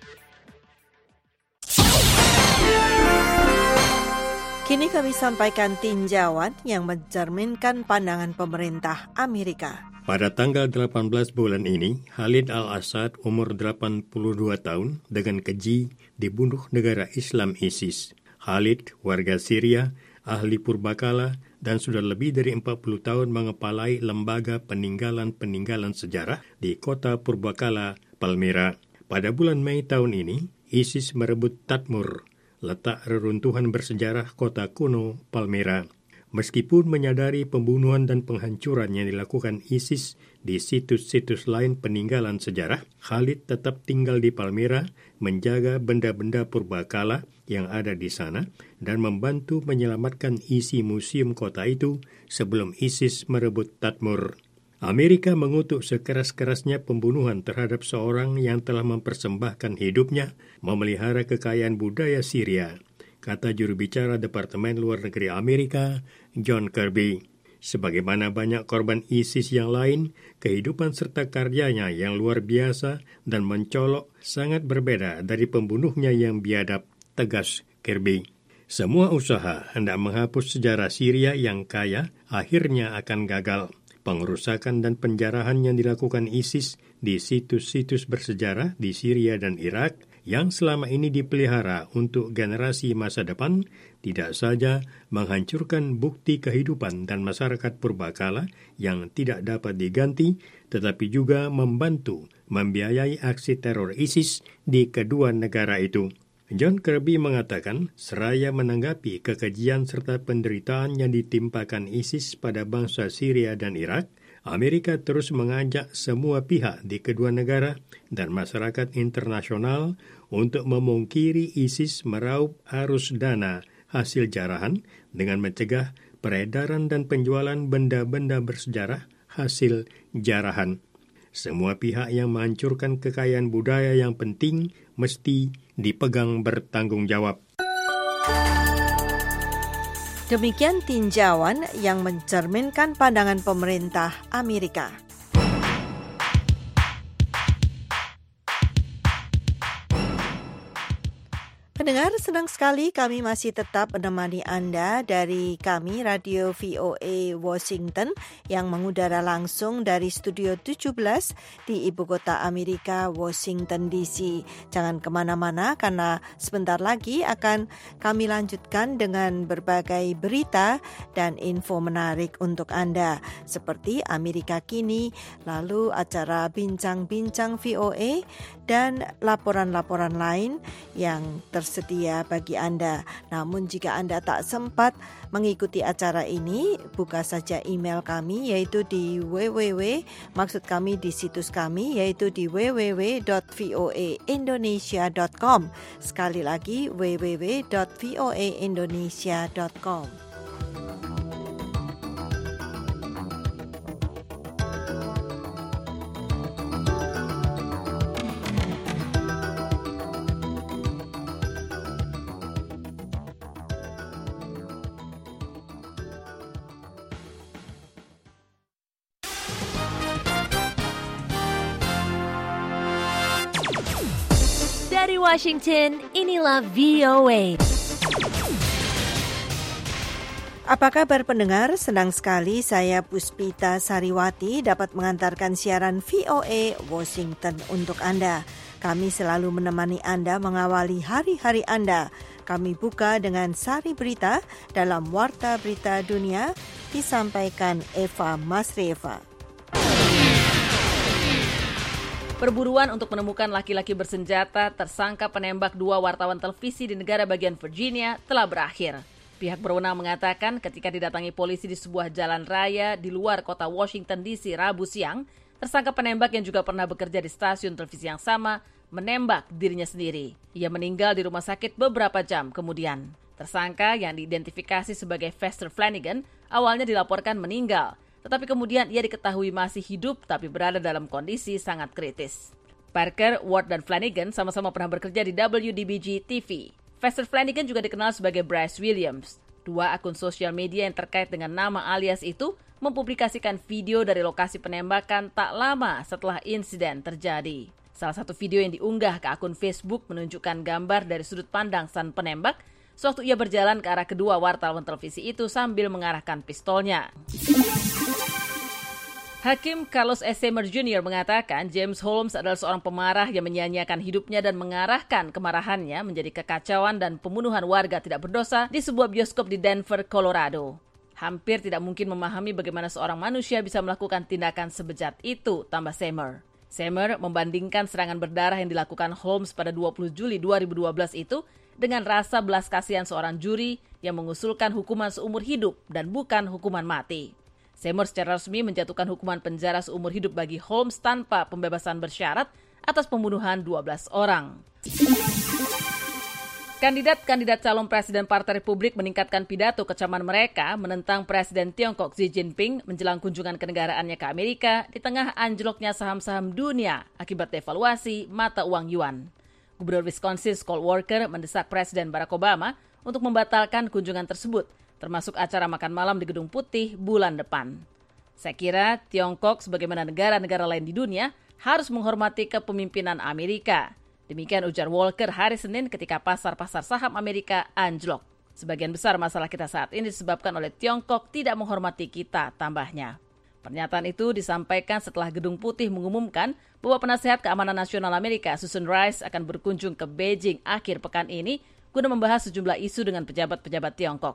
Kini kami sampaikan tinjauan yang mencerminkan pandangan pemerintah Amerika. Pada tanggal delapan belas bulan ini, Khalid al-Assad umur delapan puluh dua tahun dengan keji dibunuh negara Islam ISIS. Khalid, warga Syria, ahli purbakala, dan sudah lebih dari empat puluh tahun mengepalai lembaga peninggalan-peninggalan sejarah di kota purbakala Palmyra. Pada bulan Mei tahun ini, ISIS merebut Tadmur, letak reruntuhan bersejarah kota kuno Palmyra. Meskipun menyadari pembunuhan dan penghancuran yang dilakukan ISIS di situs-situs lain peninggalan sejarah, Khalid tetap tinggal di Palmyra, menjaga benda-benda purbakala yang ada di sana, dan membantu menyelamatkan isi museum kota itu sebelum ISIS merebut Tadmur. Amerika mengutuk sekeras-kerasnya pembunuhan terhadap seorang yang telah mempersembahkan hidupnya memelihara kekayaan budaya Syria, kata juru bicara Departemen Luar Negeri Amerika, John Kirby. Sebagaimana banyak korban ISIS yang lain, kehidupan serta karyanya yang luar biasa dan mencolok sangat berbeda dari pembunuhnya yang biadab, tegas Kirby. Semua usaha hendak menghapus sejarah Syria yang kaya akhirnya akan gagal. Pengerusakan dan penjarahan yang dilakukan ISIS di situs-situs bersejarah di Syria dan Irak yang selama ini dipelihara untuk generasi masa depan tidak saja menghancurkan bukti kehidupan dan masyarakat purbakala yang tidak dapat diganti, tetapi juga membantu membiayai aksi teror ISIS di kedua negara itu. John Kirby mengatakan, seraya menanggapi kekejian serta penderitaan yang ditimpakan ISIS pada bangsa Syria dan Irak, Amerika terus mengajak semua pihak di kedua negara dan masyarakat internasional untuk memungkiri ISIS meraup arus dana hasil jarahan dengan mencegah peredaran dan penjualan benda-benda bersejarah hasil jarahan. Semua pihak yang menghancurkan kekayaan budaya yang penting mesti dipegang bertanggung jawab. Demikian tinjauan yang mencerminkan pandangan pemerintah Amerika. Pendengar, senang sekali kami masih tetap menemani Anda dari kami Radio V O A Washington yang mengudara langsung dari Studio tujuh belas di Ibu Kota Amerika, Washington D C. Jangan kemana-mana karena sebentar lagi akan kami lanjutkan dengan berbagai berita dan info menarik untuk Anda seperti Amerika Kini, lalu acara Bincang-Bincang V O A dan laporan-laporan lain yang tersedia bagi Anda. Namun jika Anda tak sempat mengikuti acara ini, buka saja email kami yaitu di www, maksud kami di situs kami yaitu di w w w dot v o a indonesia dot com. Sekali lagi w w w dot v o a indonesia dot com. Dari Washington, inilah V O A. Apa kabar pendengar? Senang sekali saya Puspita Sariwati dapat mengantarkan siaran V O A Washington untuk Anda. Kami selalu menemani Anda mengawali hari-hari Anda. Kami buka dengan sari berita dalam Warta Berita Dunia disampaikan Eva Masrieva. Perburuan untuk menemukan laki-laki bersenjata tersangka penembak dua wartawan televisi di negara bagian Virginia telah berakhir. Pihak berwenang mengatakan ketika didatangi polisi di sebuah jalan raya di luar kota Washington D C Rabu siang, tersangka penembak yang juga pernah bekerja di stasiun televisi yang sama menembak dirinya sendiri. Ia meninggal di rumah sakit beberapa jam kemudian. Tersangka yang diidentifikasi sebagai Fester Flanagan awalnya dilaporkan meninggal, tetapi kemudian ia diketahui masih hidup tapi berada dalam kondisi sangat kritis. Parker, Ward, dan Flanagan sama-sama pernah bekerja di W D B G T V. Fester Flanagan juga dikenal sebagai Bryce Williams. Dua akun sosial media yang terkait dengan nama alias itu mempublikasikan video dari lokasi penembakan tak lama setelah insiden terjadi. Salah satu video yang diunggah ke akun Facebook menunjukkan gambar dari sudut pandang sang penembak sewaktu ia berjalan ke arah kedua wartawan televisi itu sambil mengarahkan pistolnya. Hakim Carlos S. Semer Junior mengatakan James Holmes adalah seorang pemarah yang menyia-nyiakan hidupnya dan mengarahkan kemarahannya menjadi kekacauan dan pembunuhan warga tidak berdosa di sebuah bioskop di Denver, Colorado. Hampir tidak mungkin memahami bagaimana seorang manusia bisa melakukan tindakan sebejat itu, tambah Semer. Semer membandingkan serangan berdarah yang dilakukan Holmes pada dua puluh Juli dua ribu dua belas itu dengan rasa belas kasihan seorang juri yang mengusulkan hukuman seumur hidup dan bukan hukuman mati. Semer secara resmi menjatuhkan hukuman penjara seumur hidup bagi Holmes tanpa pembebasan bersyarat atas pembunuhan dua belas orang. Kandidat-kandidat calon presiden Partai Republik meningkatkan pidato kecaman mereka menentang Presiden Tiongkok Xi Jinping menjelang kunjungan kenegaraannya ke Amerika di tengah anjloknya saham-saham dunia akibat devaluasi mata uang yuan. Gubernur Wisconsin Scott Walker mendesak Presiden Barack Obama untuk membatalkan kunjungan tersebut, termasuk acara makan malam di Gedung Putih bulan depan. Saya kira Tiongkok sebagaimana negara-negara lain di dunia harus menghormati kepemimpinan Amerika. Demikian ujar Walker hari Senin ketika pasar-pasar saham Amerika anjlok. Sebagian besar masalah kita saat ini disebabkan oleh Tiongkok tidak menghormati kita, tambahnya. Pernyataan itu disampaikan setelah Gedung Putih mengumumkan bahwa penasihat keamanan nasional Amerika Susan Rice akan berkunjung ke Beijing akhir pekan ini guna membahas sejumlah isu dengan pejabat-pejabat Tiongkok.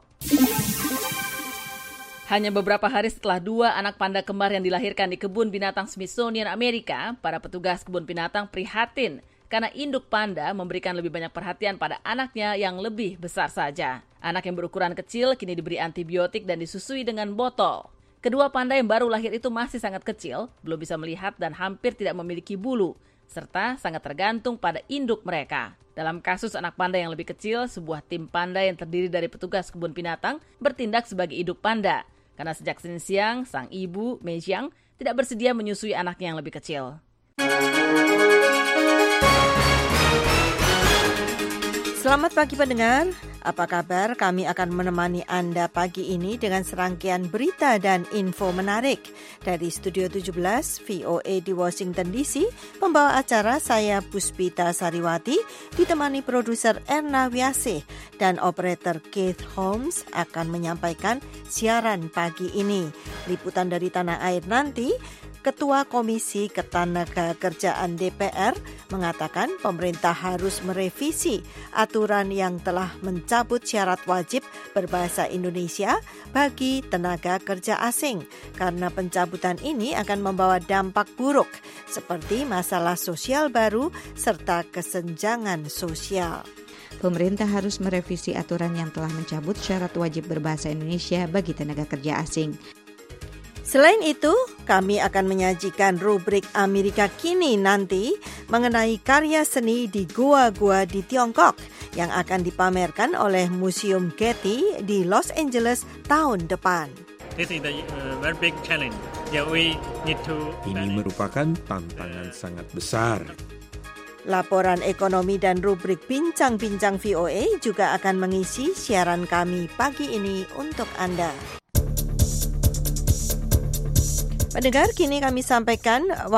Hanya beberapa hari setelah dua anak panda kembar yang dilahirkan di kebun binatang Smithsonian Amerika, para petugas kebun binatang prihatin karena induk panda memberikan lebih banyak perhatian pada anaknya yang lebih besar saja. Anak yang berukuran kecil kini diberi antibiotik dan disusui dengan botol. Kedua panda yang baru lahir itu masih sangat kecil, belum bisa melihat dan hampir tidak memiliki bulu, serta sangat tergantung pada induk mereka. Dalam kasus anak panda yang lebih kecil, sebuah tim panda yang terdiri dari petugas kebun binatang bertindak sebagai induk panda. Karena sejak Senin siang, sang ibu, Mei Xiang, tidak bersedia menyusui anaknya yang lebih kecil. Selamat pagi pendengar, apa kabar? Kami akan menemani Anda pagi ini dengan serangkaian berita dan info menarik. Dari Studio tujuh belas V O A di Washington D C, pembawa acara saya Puspita Sariwati, ditemani produser Erna Wiasih dan operator Keith Holmes akan menyampaikan siaran pagi ini. Liputan dari tanah air nanti, Ketua Komisi Ketenagakerjaan D P R mengatakan pemerintah harus merevisi aturan yang telah mencabut syarat wajib berbahasa Indonesia bagi tenaga kerja asing karena pencabutan ini akan membawa dampak buruk seperti masalah sosial baru serta kesenjangan sosial. Pemerintah harus merevisi aturan yang telah mencabut syarat wajib berbahasa Indonesia bagi tenaga kerja asing. Selain itu, kami akan menyajikan rubrik Amerika Kini nanti mengenai karya seni di gua-gua di Tiongkok yang akan dipamerkan oleh Museum Getty di Los Angeles tahun depan. This is a uh, very big challenge. Yeah, we need to... Ini merupakan tantangan sangat besar. Laporan ekonomi dan rubrik Bincang-Bincang V O A juga akan mengisi siaran kami pagi ini untuk Anda. Pendengar, kini kami sampaikan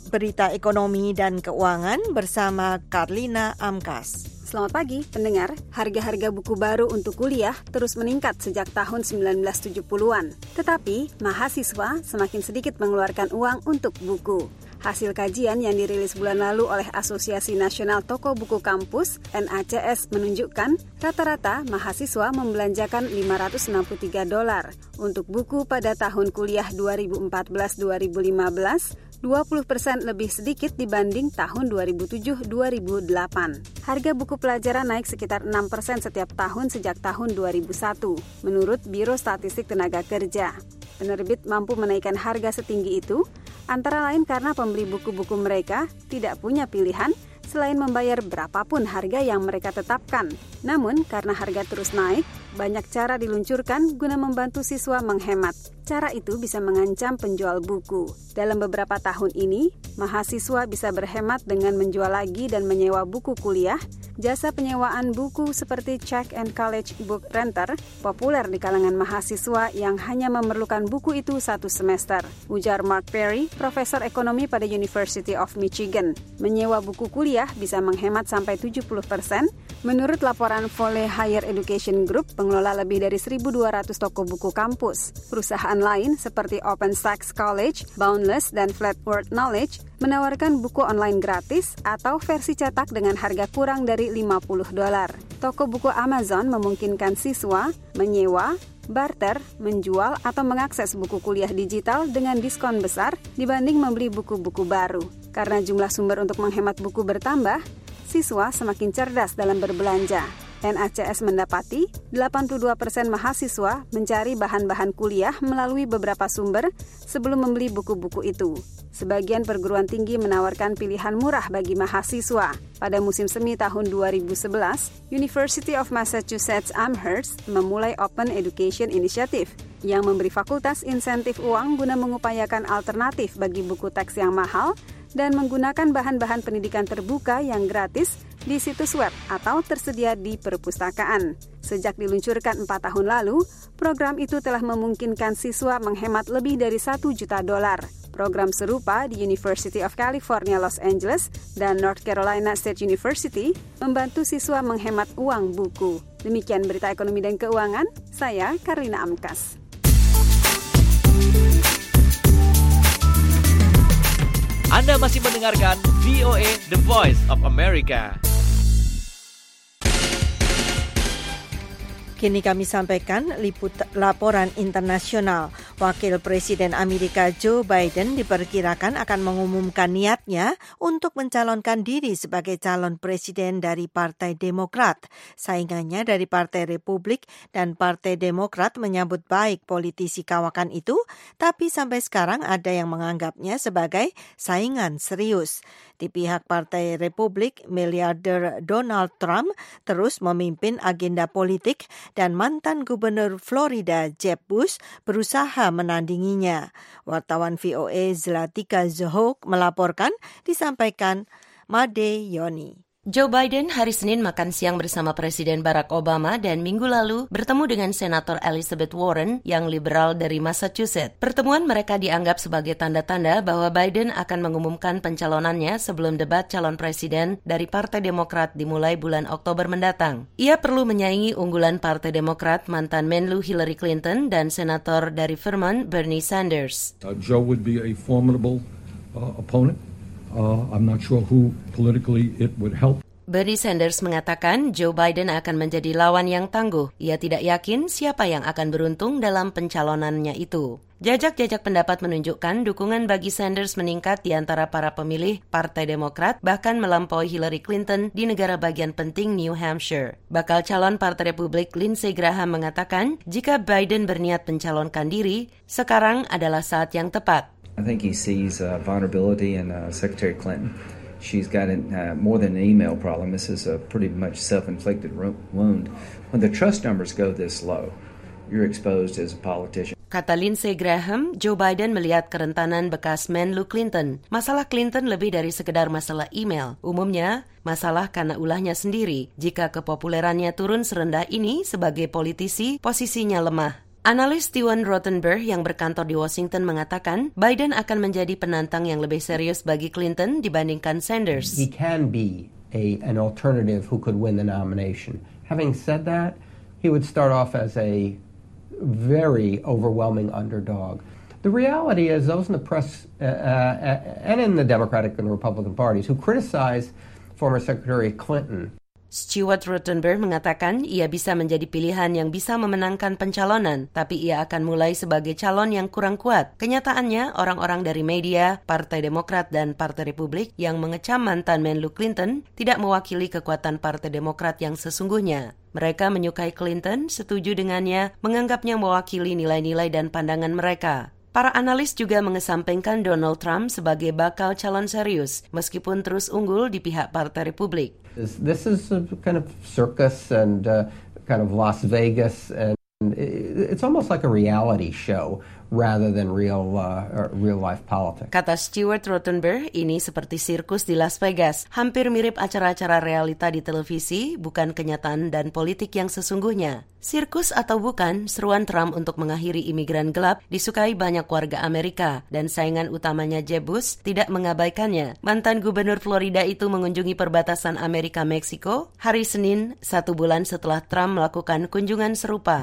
berita ekonomi dan keuangan bersama Karlina Amkas. Selamat pagi, pendengar. Harga-harga buku baru untuk kuliah terus meningkat sejak tahun sembilan belas tujuh puluhan. Tetapi, mahasiswa semakin sedikit mengeluarkan uang untuk buku. Hasil kajian yang dirilis bulan lalu oleh Asosiasi Nasional Toko Buku Kampus (N A C S) menunjukkan rata-rata mahasiswa membelanjakan lima ratus enam puluh tiga dolar untuk buku pada tahun kuliah dua ribu empat belas dua ribu lima belas, dua puluh persen lebih sedikit dibanding tahun dua ribu tujuh dua ribu delapan. Harga buku pelajaran naik sekitar enam persen setiap tahun sejak tahun dua ribu satu, menurut Biro Statistik Tenaga Kerja. Penerbit mampu menaikkan harga setinggi itu, antara lain karena pembeli buku-buku mereka tidak punya pilihan selain membayar berapapun harga yang mereka tetapkan. Namun, karena harga terus naik, banyak cara diluncurkan guna membantu siswa menghemat. Cara itu bisa mengancam penjual buku. Dalam beberapa tahun ini, mahasiswa bisa berhemat dengan menjual lagi dan menyewa buku kuliah. Jasa penyewaan buku seperti Check and College Book Renter populer di kalangan mahasiswa yang hanya memerlukan buku itu satu semester. Ujar Mark Perry, profesor ekonomi pada University of Michigan. Menyewa buku kuliah bisa menghemat sampai tujuh puluh persen. Menurut laporan Foley Higher Education Group, pengelola lebih dari seribu dua ratus toko buku kampus. Perusahaan lain seperti Open Sachs College, Boundless, dan Flat Earth Knowledge menawarkan buku online gratis atau versi cetak dengan harga kurang dari lima puluh dolar. Toko buku Amazon memungkinkan siswa menyewa, barter, menjual, atau mengakses buku kuliah digital dengan diskon besar dibanding membeli buku-buku baru. Karena jumlah sumber untuk menghemat buku bertambah, siswa semakin cerdas dalam berbelanja. N A C S mendapati delapan puluh dua persen mahasiswa mencari bahan-bahan kuliah melalui beberapa sumber sebelum membeli buku-buku itu. Sebagian perguruan tinggi menawarkan pilihan murah bagi mahasiswa. Pada musim semi tahun dua ribu sebelas, University of Massachusetts Amherst memulai Open Education Initiative yang memberi fakultas insentif uang guna mengupayakan alternatif bagi buku teks yang mahal dan menggunakan bahan-bahan pendidikan terbuka yang gratis di situs web atau tersedia di perpustakaan. Sejak diluncurkan empat tahun lalu, program itu telah memungkinkan siswa menghemat lebih dari satu juta dolar. Program serupa di University of California, Los Angeles, dan North Carolina State University membantu siswa menghemat uang buku. Demikian berita ekonomi dan keuangan, saya Karlina Amkas. Anda masih mendengarkan V O A The Voice of America. Kini kami sampaikan liput laporan internasional. Wakil Presiden Amerika Joe Biden diperkirakan akan mengumumkan niatnya untuk mencalonkan diri sebagai calon presiden dari Partai Demokrat. Saingannya dari Partai Republik dan Partai Demokrat menyambut baik politisi kawakan itu, tapi sampai sekarang ada yang menganggapnya sebagai saingan serius. Di pihak Partai Republik, miliarder Donald Trump terus memimpin agenda politik dan mantan gubernur Florida Jeb Bush berusaha menandinginya. Wartawan V O A Zlatika Zohok melaporkan, disampaikan Made Yoni. Joe Biden hari Senin makan siang bersama Presiden Barack Obama dan minggu lalu bertemu dengan Senator Elizabeth Warren yang liberal dari Massachusetts. Pertemuan mereka dianggap sebagai tanda-tanda bahwa Biden akan mengumumkan pencalonannya sebelum debat calon presiden dari Partai Demokrat dimulai bulan Oktober mendatang. Ia perlu menyaingi unggulan Partai Demokrat mantan Menlu Hillary Clinton dan Senator dari Vermont Bernie Sanders. Uh, Joe would be a formidable uh, opponent. Uh, I'm not sure who politically it would help. Bernie Sanders mengatakan Joe Biden akan menjadi lawan yang tangguh. Ia tidak yakin siapa yang akan beruntung dalam pencalonannya itu. Jajak-jajak pendapat menunjukkan dukungan bagi Sanders meningkat di antara para pemilih Partai Demokrat, bahkan melampaui Hillary Clinton di negara bagian penting New Hampshire. Bakal calon Partai Republik Lindsey Graham mengatakan jika Biden berniat mencalonkan diri, sekarang adalah saat yang tepat. I think he sees uh, vulnerability in uh, Secretary Clinton. She's got an, uh, more than an email problem. This is a pretty much self-inflicted ro- wound. When the trust numbers go this low, you're exposed as a politician. Kata Lindsey Graham, Joe Biden melihat kerentanan bekas Menlu Clinton. Masalah Clinton lebih dari sekedar masalah email. Umumnya, masalah karena ulahnya sendiri. Jika kepopulerannya turun serendah ini sebagai politisi, posisinya lemah. Analis Steven Rothenberg yang berkantor di Washington mengatakan Biden akan menjadi penantang yang lebih serius bagi Clinton dibandingkan Sanders. He can be a, an alternative who could win the nomination. Having said that, he would start off as a very overwhelming underdog. The reality is those in the press uh, uh, and in the Democratic and Republican parties who criticize former Secretary Clinton. Stuart Rothenberg mengatakan ia bisa menjadi pilihan yang bisa memenangkan pencalonan, tapi ia akan mulai sebagai calon yang kurang kuat. Kenyataannya, orang-orang dari media, Partai Demokrat dan Partai Republik yang mengecam mantan Menlu Clinton tidak mewakili kekuatan Partai Demokrat yang sesungguhnya. Mereka menyukai Clinton, setuju dengannya, menganggapnya mewakili nilai-nilai dan pandangan mereka. Para analis juga mengesampingkan Donald Trump sebagai bakal calon serius, meskipun terus unggul di pihak Partai Republik. This, this is a kind of circus and uh, kind of Las Vegas, and it's almost like a reality show rather than real uh, real life politics. Kata Stuart Rothenberg, ini seperti sirkus di Las Vegas, hampir mirip acara-acara realita di televisi, bukan kenyataan dan politik yang sesungguhnya. Sirkus atau bukan, seruan Trump untuk mengakhiri imigran gelap disukai banyak warga Amerika, dan saingan utamanya Jeb Bush tidak mengabaikannya. Mantan gubernur Florida itu mengunjungi perbatasan Amerika-Meksiko hari Senin, satu bulan setelah Trump melakukan kunjungan serupa.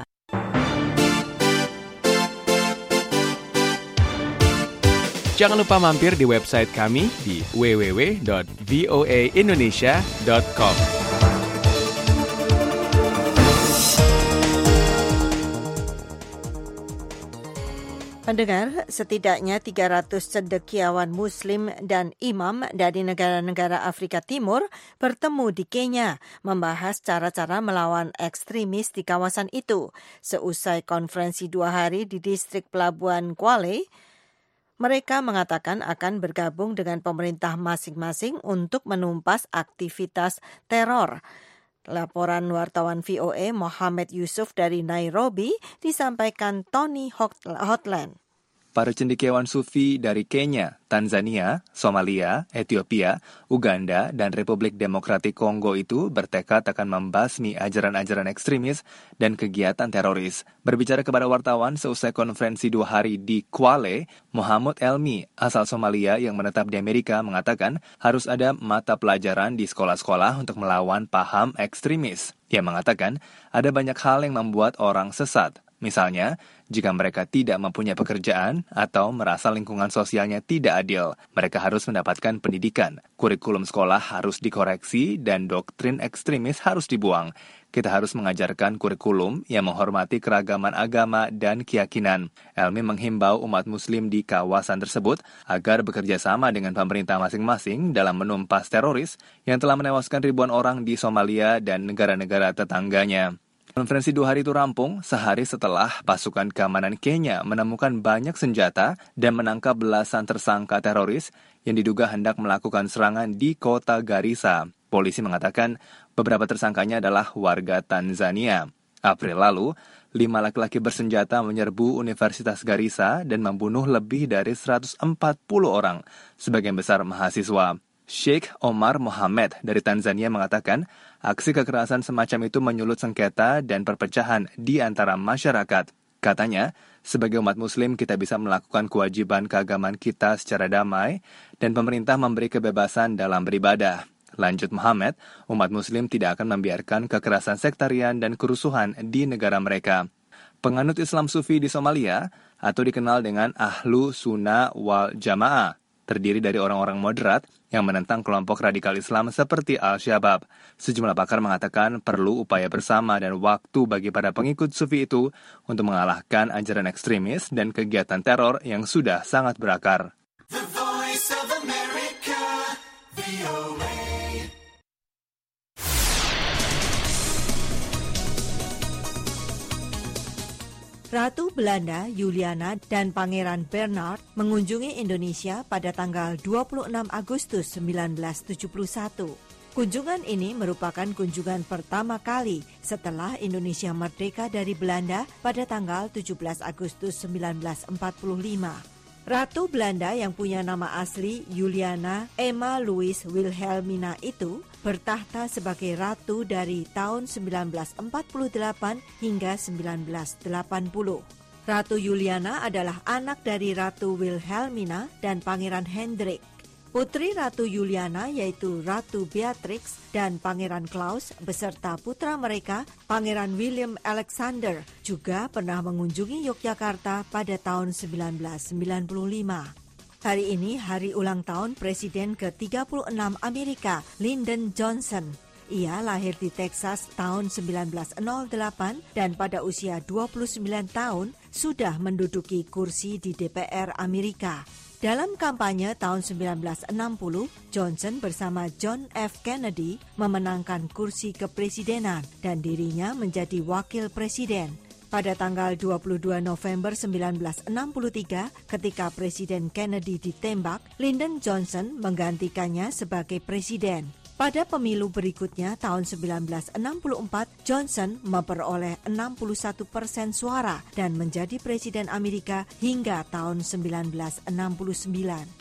Jangan lupa mampir di website kami di w w w dot v o a indonesia dot com. Pendengar, setidaknya tiga ratus cendekiawan Muslim dan imam dari negara-negara Afrika Timur bertemu di Kenya membahas cara-cara melawan ekstremis di kawasan itu. Seusai konferensi dua hari di distrik Pelabuhan Kwale, mereka mengatakan akan bergabung dengan pemerintah masing-masing untuk menumpas aktivitas teror. Laporan wartawan V O A Mohammed Yusuf dari Nairobi disampaikan Tony Hotland. Para cendekiawan sufi dari Kenya, Tanzania, Somalia, Ethiopia, Uganda, dan Republik Demokratik Kongo itu bertekad akan membasmi ajaran-ajaran ekstremis dan kegiatan teroris. Berbicara kepada wartawan seusai konferensi dua hari di Kwale, Muhammad Elmi, asal Somalia yang menetap di Amerika, mengatakan harus ada mata pelajaran di sekolah-sekolah untuk melawan paham ekstremis. Dia mengatakan ada banyak hal yang membuat orang sesat. Misalnya, jika mereka tidak mempunyai pekerjaan atau merasa lingkungan sosialnya tidak adil, mereka harus mendapatkan pendidikan. Kurikulum sekolah harus dikoreksi dan doktrin ekstremis harus dibuang. Kita harus mengajarkan kurikulum yang menghormati keragaman agama dan keyakinan. Elmi menghimbau umat muslim di kawasan tersebut agar bekerja sama dengan pemerintah masing-masing dalam menumpas teroris yang telah menewaskan ribuan orang di Somalia dan negara-negara tetangganya. Konferensi dua hari itu rampung sehari setelah pasukan keamanan Kenya menemukan banyak senjata dan menangkap belasan tersangka teroris yang diduga hendak melakukan serangan di kota Garissa. Polisi mengatakan beberapa tersangkanya adalah warga Tanzania. April lalu, lima laki-laki bersenjata menyerbu Universitas Garissa dan membunuh lebih dari seratus empat puluh orang, sebagian besar mahasiswa. Sheikh Omar Mohammed dari Tanzania mengatakan aksi kekerasan semacam itu menyulut sengketa dan perpecahan di antara masyarakat. Katanya, sebagai umat muslim kita bisa melakukan kewajiban keagamaan kita secara damai dan pemerintah memberi kebebasan dalam beribadah. Lanjut Mohammed, umat muslim tidak akan membiarkan kekerasan sektarian dan kerusuhan di negara mereka. Penganut Islam Sufi di Somalia, atau dikenal dengan Ahlu Sunnah wal Jamaah, terdiri dari orang-orang moderat yang menentang kelompok radikal Islam seperti Al-Shabaab. Sejumlah pakar mengatakan perlu upaya bersama dan waktu bagi para pengikut sufi itu untuk mengalahkan ajaran ekstremis dan kegiatan teror yang sudah sangat berakar. The Voice of America, V O A. Ratu Belanda Juliana dan Pangeran Bernard mengunjungi Indonesia pada tanggal dua puluh enam Agustus seribu sembilan ratus tujuh puluh satu. Kunjungan ini merupakan kunjungan pertama kali setelah Indonesia merdeka dari Belanda pada tanggal tujuh belas Agustus seribu sembilan ratus empat puluh lima. Ratu Belanda yang punya nama asli Juliana Emma Louise Wilhelmina itu bertahta sebagai ratu dari tahun sembilan belas empat puluh delapan hingga sembilan belas delapan puluh. Ratu Juliana adalah anak dari Ratu Wilhelmina dan Pangeran Hendrik. Putri Ratu Juliana yaitu Ratu Beatrix dan Pangeran Klaus beserta putra mereka Pangeran William Alexander juga pernah mengunjungi Yogyakarta pada tahun sembilan belas sembilan puluh lima. Hari ini hari ulang tahun Presiden ke tiga puluh enam Amerika, Lyndon Johnson. Ia lahir di Texas tahun sembilan belas nol delapan dan pada usia dua puluh sembilan tahun sudah menduduki kursi di D P R Amerika. Dalam kampanye tahun sembilan belas enam puluh, Johnson bersama John F. Kennedy memenangkan kursi kepresidenan dan dirinya menjadi wakil presiden. Pada tanggal dua puluh dua November sembilan belas enam puluh tiga, ketika Presiden Kennedy ditembak, Lyndon Johnson menggantikannya sebagai presiden. Pada pemilu berikutnya tahun sembilan belas enam puluh empat, Johnson memperoleh enam puluh satu persen suara dan menjadi Presiden Amerika hingga tahun sembilan belas enam puluh sembilan.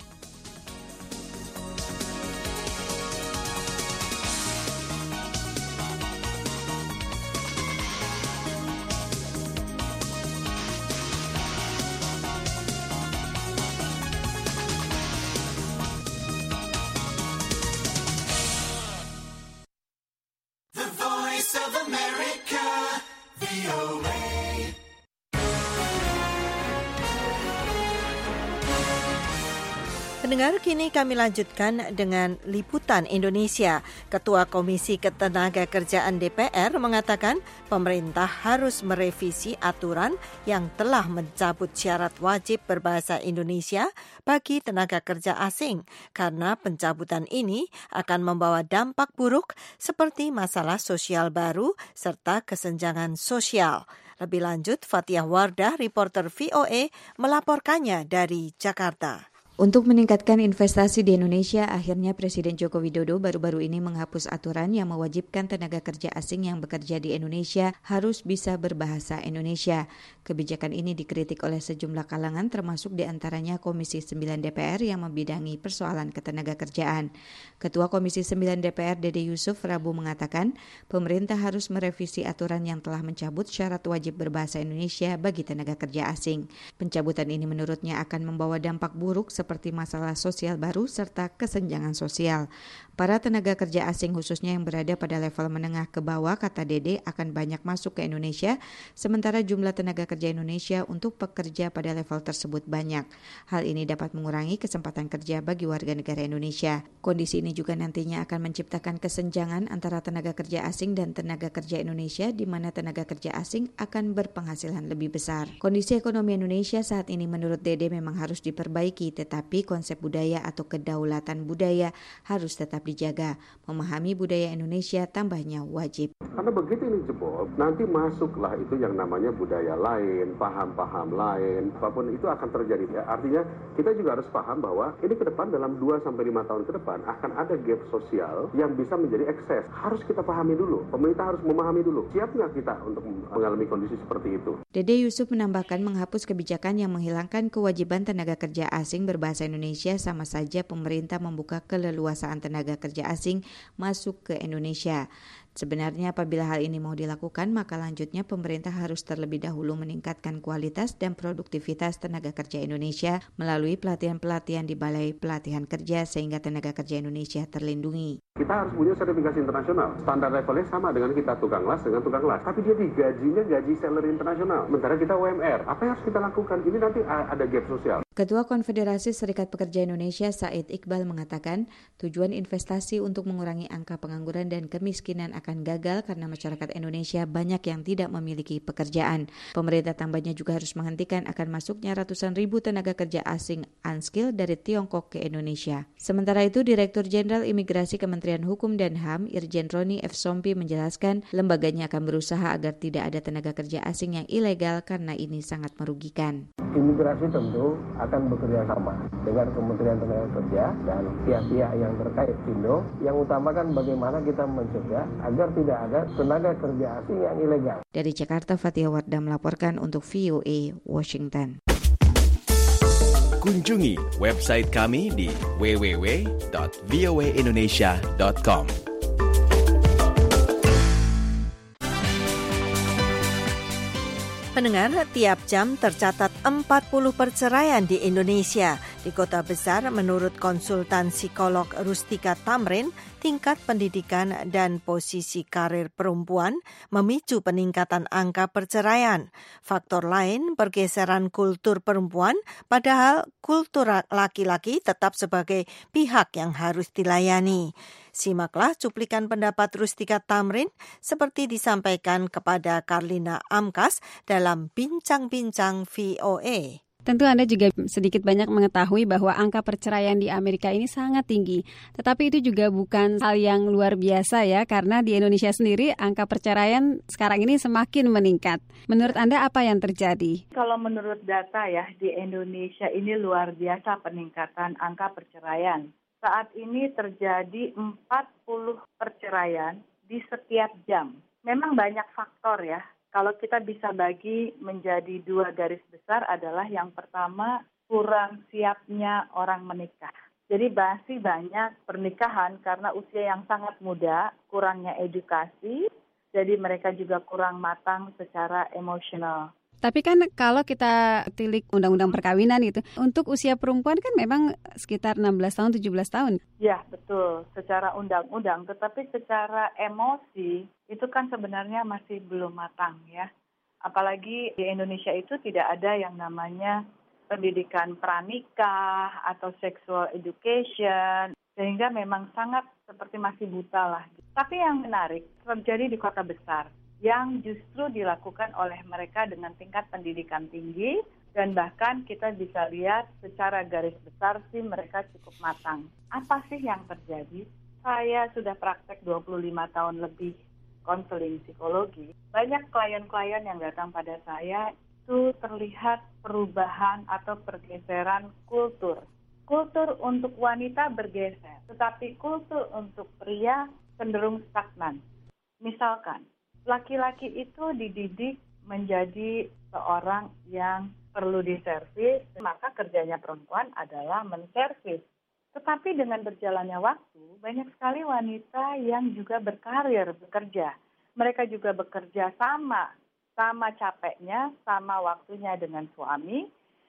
Pendengar, kini kami lanjutkan dengan liputan Indonesia. Ketua Komisi Ketenagakerjaan D P R mengatakan pemerintah harus merevisi aturan yang telah mencabut syarat wajib berbahasa Indonesia bagi tenaga kerja asing karena pencabutan ini akan membawa dampak buruk seperti masalah sosial baru serta kesenjangan sosial. Lebih lanjut, Fathiyah Wardah, reporter V O A, melaporkannya dari Jakarta. Untuk meningkatkan investasi di Indonesia, akhirnya Presiden Joko Widodo baru-baru ini menghapus aturan yang mewajibkan tenaga kerja asing yang bekerja di Indonesia harus bisa berbahasa Indonesia. Kebijakan ini dikritik oleh sejumlah kalangan termasuk diantaranya Komisi sembilan D P R yang membidangi persoalan ketenaga kerjaan. Ketua Komisi sembilan D P R Dede Yusuf Rabu mengatakan pemerintah harus merevisi aturan yang telah mencabut syarat wajib berbahasa Indonesia bagi tenaga kerja asing. Pencabutan ini menurutnya akan membawa dampak buruk seperti seperti masalah sosial baru serta kesenjangan sosial. Para tenaga kerja asing khususnya yang berada pada level menengah ke bawah, kata Dede, akan banyak masuk ke Indonesia, sementara jumlah tenaga kerja Indonesia untuk pekerja pada level tersebut banyak. Hal ini dapat mengurangi kesempatan kerja bagi warga negara Indonesia. Kondisi ini juga nantinya akan menciptakan kesenjangan antara tenaga kerja asing dan tenaga kerja Indonesia, di mana tenaga kerja asing akan berpenghasilan lebih besar. Kondisi ekonomi Indonesia saat ini menurut Dede memang harus diperbaiki, tetapi Tapi konsep budaya atau kedaulatan budaya harus tetap dijaga. Memahami budaya Indonesia tambahnya wajib. Karena begitu ini jebol, nanti masuklah itu yang namanya budaya lain, paham-paham lain, apapun itu akan terjadi. Ya, artinya kita juga harus paham bahwa ini ke depan dalam dua sampai lima tahun ke depan akan ada gap sosial yang bisa menjadi ekses. Harus kita pahami dulu, pemerintah harus memahami dulu. Siap nggak kita untuk mengalami kondisi seperti itu? Dede Yusuf menambahkan menghapus kebijakan yang menghilangkan kewajiban tenaga kerja asing berbahasa Bahasa Indonesia sama saja pemerintah membuka keleluasaan tenaga kerja asing masuk ke Indonesia. Sebenarnya apabila hal ini mau dilakukan, maka lanjutnya pemerintah harus terlebih dahulu meningkatkan kualitas dan produktivitas tenaga kerja Indonesia melalui pelatihan-pelatihan di Balai Pelatihan Kerja sehingga tenaga kerja Indonesia terlindungi. Kita harus punya sertifikasi internasional. Standar levelnya sama dengan kita tukang las dengan tukang las. Tapi dia digajinya gaji salary internasional. Sementara kita U M R. Apa yang harus kita lakukan? Ini nanti ada gap sosial. Ketua Konfederasi Serikat Pekerja Indonesia Said Iqbal mengatakan tujuan investasi untuk mengurangi angka pengangguran dan kemiskinan akan gagal karena masyarakat Indonesia banyak yang tidak memiliki pekerjaan. Pemerintah tambahnya juga harus menghentikan akan masuknya ratusan ribu tenaga kerja asing unskilled dari Tiongkok ke Indonesia. Sementara itu, Direktur Jenderal Imigrasi Kementerian Hukum dan H A M Irjen Roni F. Sompi menjelaskan lembaganya akan berusaha agar tidak ada tenaga kerja asing yang ilegal karena ini sangat merugikan. Imigrasi tentu akan bekerja sama dengan Kementerian Tenaga Kerja dan pihak-pihak yang terkait Indo. Yang utamakan bagaimana kita mencegah agar tidak ada tenaga kerja asing yang ilegal. Dari Jakarta, Fathiyah Wardah melaporkan untuk V O A Washington. kunjungi website kami di w w w dot v o a indonesia dot com. Pendengar, tiap jam tercatat empat puluh perceraian di Indonesia. Di kota besar, menurut konsultan psikolog Rustika Tamrin, tingkat pendidikan dan posisi karir perempuan memicu peningkatan angka perceraian. Faktor lain, pergeseran kultur perempuan, padahal kultur laki-laki tetap sebagai pihak yang harus dilayani. Simaklah cuplikan pendapat Rustika Tamrin seperti disampaikan kepada Karlina Amkas dalam Bincang-Bincang V O A. Tentu Anda juga sedikit banyak mengetahui bahwa angka perceraian di Amerika ini sangat tinggi. Tetapi itu juga bukan hal yang luar biasa ya, karena di Indonesia sendiri angka perceraian sekarang ini semakin meningkat. Menurut Anda apa yang terjadi? Kalau menurut data ya, di Indonesia ini luar biasa peningkatan angka perceraian. Saat ini terjadi empat puluh perceraian di setiap jam. Memang banyak faktor ya. Kalau kita bisa bagi menjadi dua garis besar adalah yang pertama, kurang siapnya orang menikah. Jadi masih banyak pernikahan karena usia yang sangat muda, kurangnya edukasi, jadi mereka juga kurang matang secara emosional. Tapi kan kalau kita tilik undang-undang perkawinan gitu, untuk usia perempuan kan memang sekitar enam belas tahun, tujuh belas tahun. Ya, betul. Secara undang-undang, tetapi secara emosi itu kan sebenarnya masih belum matang ya. Apalagi di Indonesia itu tidak ada yang namanya pendidikan pranikah atau sexual education, sehingga memang sangat seperti masih buta lah. Tapi yang menarik terjadi di kota besar, yang justru dilakukan oleh mereka dengan tingkat pendidikan tinggi, dan bahkan kita bisa lihat secara garis besar sih mereka cukup matang. Apa sih yang terjadi? Saya sudah praktek dua puluh lima tahun lebih konseling psikologi. Banyak klien-klien yang datang pada saya itu terlihat perubahan atau pergeseran kultur. Kultur untuk wanita bergeser, tetapi kultur untuk pria cenderung stagnan. Misalkan, laki-laki itu dididik menjadi seorang yang perlu diservis, maka kerjanya perempuan adalah menservis. Tetapi dengan berjalannya waktu, banyak sekali wanita yang juga berkarir, bekerja. Mereka juga bekerja sama, sama capeknya, sama waktunya dengan suami.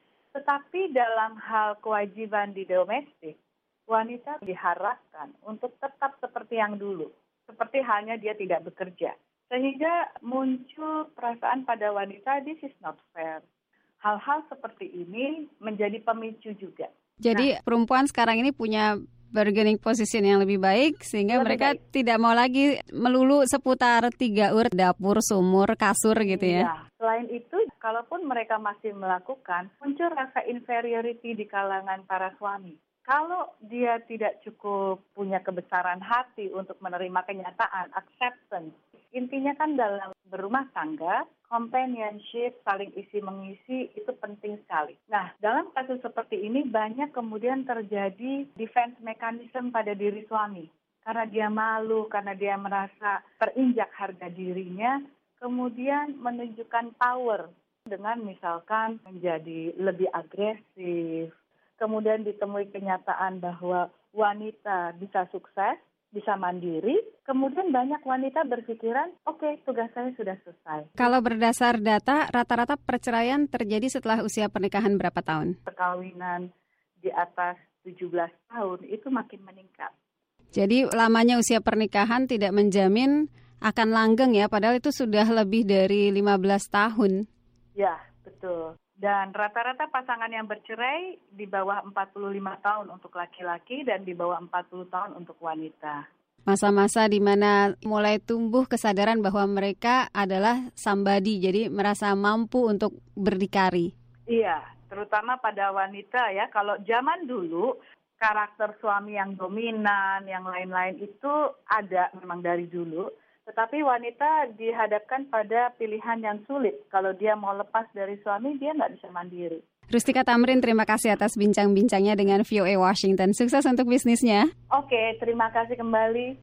Tetapi dalam hal kewajiban di domestik, wanita diharapkan untuk tetap seperti yang dulu. Seperti halnya dia tidak bekerja. Sehingga muncul perasaan pada wanita, this is not fair. Hal-hal seperti ini menjadi pemicu juga. Jadi nah, perempuan sekarang ini punya bargaining position yang lebih baik, sehingga lebih mereka baik. Tidak mau lagi melulu seputar tiga ur, dapur, sumur, kasur gitu ya. Iya. Selain itu, kalaupun mereka masih melakukan, muncul rasa inferiority di kalangan para suami. Kalau dia tidak cukup punya kebesaran hati untuk menerima kenyataan, acceptance, intinya kan dalam berumah tangga, companionship, saling isi-mengisi itu penting sekali. Nah, dalam kasus seperti ini banyak kemudian terjadi defense mechanism pada diri suami. Karena dia malu, karena dia merasa terinjak harga dirinya, kemudian menunjukkan power dengan misalkan menjadi lebih agresif. Kemudian ditemui kenyataan bahwa wanita bisa sukses, bisa mandiri, kemudian banyak wanita berpikiran, oke, okay, tugas saya sudah selesai. Kalau berdasar data, rata-rata perceraian terjadi setelah usia pernikahan berapa tahun? Perkawinan di atas tujuh belas tahun itu makin meningkat. Jadi lamanya usia pernikahan tidak menjamin akan langgeng ya, padahal itu sudah lebih dari lima belas tahun. Ya, betul. Dan rata-rata pasangan yang bercerai di bawah empat puluh lima tahun untuk laki-laki dan di bawah empat puluh tahun untuk wanita. Masa-masa di mana mulai tumbuh kesadaran bahwa mereka adalah somebody, jadi merasa mampu untuk berdikari. Iya, terutama pada wanita ya. Kalau zaman dulu karakter suami yang dominan, yang lain-lain itu ada memang dari dulu. Tetapi wanita dihadapkan pada pilihan yang sulit. Kalau dia mau lepas dari suami, dia nggak bisa mandiri. Rustika Tamrin, terima kasih atas bincang-bincangnya dengan V O A Washington. Sukses untuk bisnisnya. Oke, terima kasih kembali.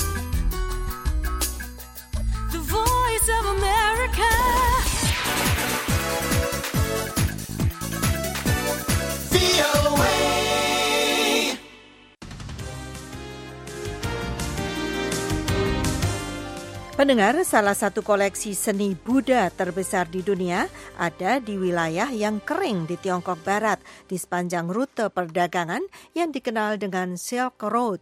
The Voice of America. Pendengar, salah satu koleksi seni Buddha terbesar di dunia ada di wilayah yang kering di Tiongkok Barat di sepanjang rute perdagangan yang dikenal dengan Silk Road.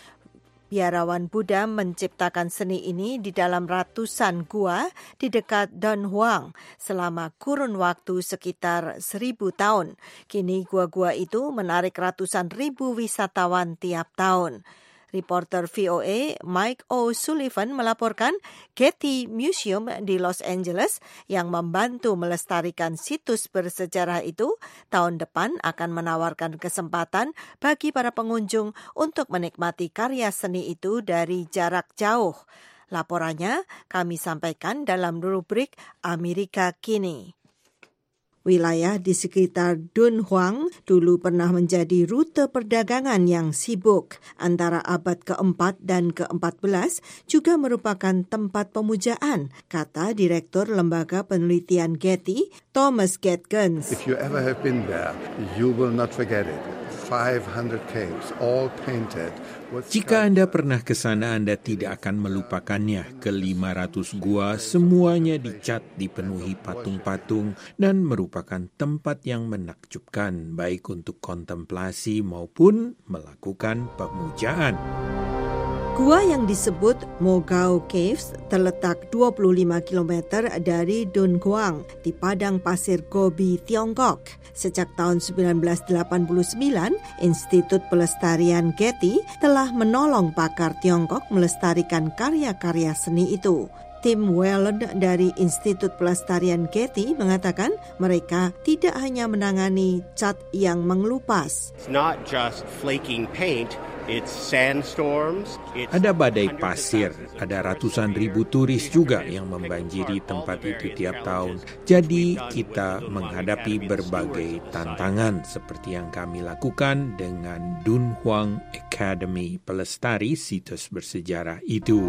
Biarawan Buddha menciptakan seni ini di dalam ratusan gua di dekat Dunhuang selama kurun waktu sekitar seribu tahun. Kini gua-gua itu menarik ratusan ribu wisatawan tiap tahun. Reporter V O A Mike O'Sullivan melaporkan Getty Museum di Los Angeles yang membantu melestarikan situs bersejarah itu tahun depan akan menawarkan kesempatan bagi para pengunjung untuk menikmati karya seni itu dari jarak jauh. Laporannya kami sampaikan dalam rubrik Amerika Kini. Wilayah di sekitar Dunhuang dulu pernah menjadi rute perdagangan yang sibuk. Antara abad keempat dan keempat belas juga merupakan tempat pemujaan, kata Direktur Lembaga Penelitian Getty, Thomas Gatkins. If you ever have been there, you will not forget it. five hundred caves, all painted. Jika Anda pernah ke sana, Anda tidak akan melupakannya. Ke lima ratus gua semuanya dicat, dipenuhi patung-patung, dan merupakan tempat yang menakjubkan, baik untuk kontemplasi maupun melakukan pemujaan. Gua yang disebut Mogao Caves terletak dua puluh lima kilometer dari Dunhuang di padang pasir Gobi, Tiongkok. Sejak tahun sembilan belas delapan puluh sembilan, Institut Pelestarian Getty telah menolong pakar Tiongkok melestarikan karya-karya seni itu. Tim Wellen dari Institut Pelestarian Getty mengatakan mereka tidak hanya menangani cat yang mengelupas. It's not just flaking paint. It's sandstorms. It's ada badai pasir, ada ratusan ribu turis juga yang membanjiri tempat itu tiap tahun. Jadi kita menghadapi berbagai tantangan seperti yang kami lakukan dengan Dunhuang Academy pelestari situs bersejarah itu.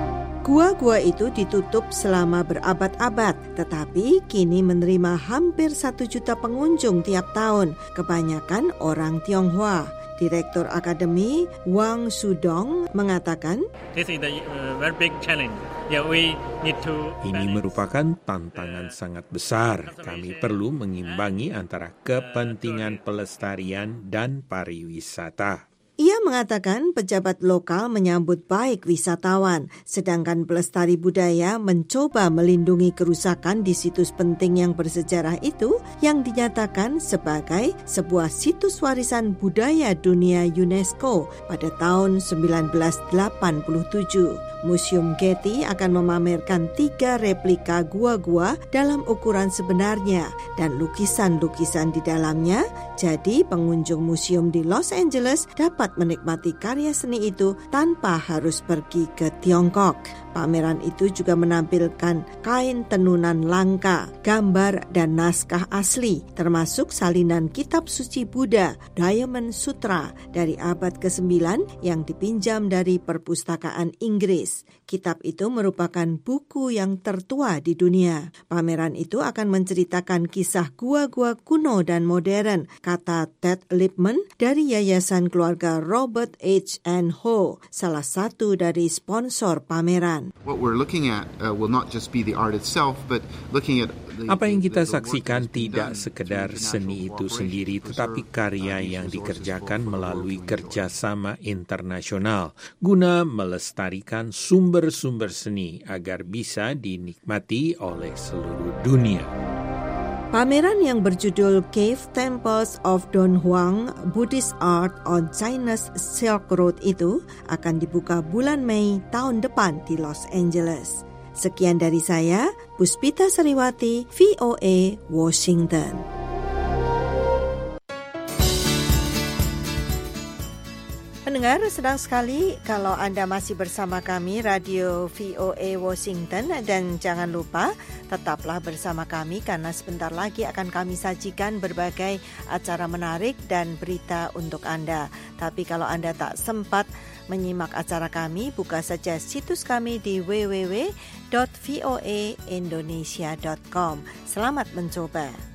Gua-gua itu ditutup selama berabad-abad, tetapi kini menerima hampir satu juta pengunjung tiap tahun, kebanyakan orang Tionghoa. Direktur Akademi Wang Sudong mengatakan, This is a uh, very big challenge. Yeah, we need to ini merupakan tantangan sangat besar. Kami perlu mengimbangi antara kepentingan pelestarian dan pariwisata. Ia mengatakan pejabat lokal menyambut baik wisatawan, sedangkan pelestari budaya mencoba melindungi kerusakan di situs penting yang bersejarah itu yang dinyatakan sebagai sebuah situs warisan budaya dunia UNESCO pada tahun sembilan belas delapan puluh tujuh. Museum Getty akan memamerkan tiga replika gua-gua dalam ukuran sebenarnya dan lukisan-lukisan di dalamnya, jadi pengunjung museum di Los Angeles dapat menikmati karya seni itu tanpa harus pergi ke Tiongkok. Pameran itu juga menampilkan kain tenunan langka, gambar dan naskah asli, termasuk salinan kitab suci Buddha, Diamond Sutra, dari abad kesembilan yang dipinjam dari perpustakaan Inggris. Kitab itu merupakan buku yang tertua di dunia. Pameran itu akan menceritakan kisah gua-gua kuno dan modern, kata Ted Lipman dari Yayasan Keluarga Robert H. and Ho, salah satu dari sponsor pameran. What we're looking at uh, will not just be the art itself, but looking at the, apa yang kita saksikan tidak sekedar seni itu sendiri, tetapi karya yang dikerjakan melalui kerjasama internasional guna melestarikan sumber-sumber seni agar bisa dinikmati oleh seluruh dunia. Pameran yang berjudul Cave Temples of Dunhuang Buddhist Art on China's Silk Road itu akan dibuka bulan Mei tahun depan di Los Angeles. Sekian dari saya, Puspita Sariwati, V O A, Washington. Pendengar, senang sekali kalau Anda masih bersama kami Radio V O A Washington, dan jangan lupa tetaplah bersama kami karena sebentar lagi akan kami sajikan berbagai acara menarik dan berita untuk Anda. Tapi kalau Anda tak sempat menyimak acara kami, buka saja situs kami di w w w dot v o a indonesia dot com. Selamat mencoba.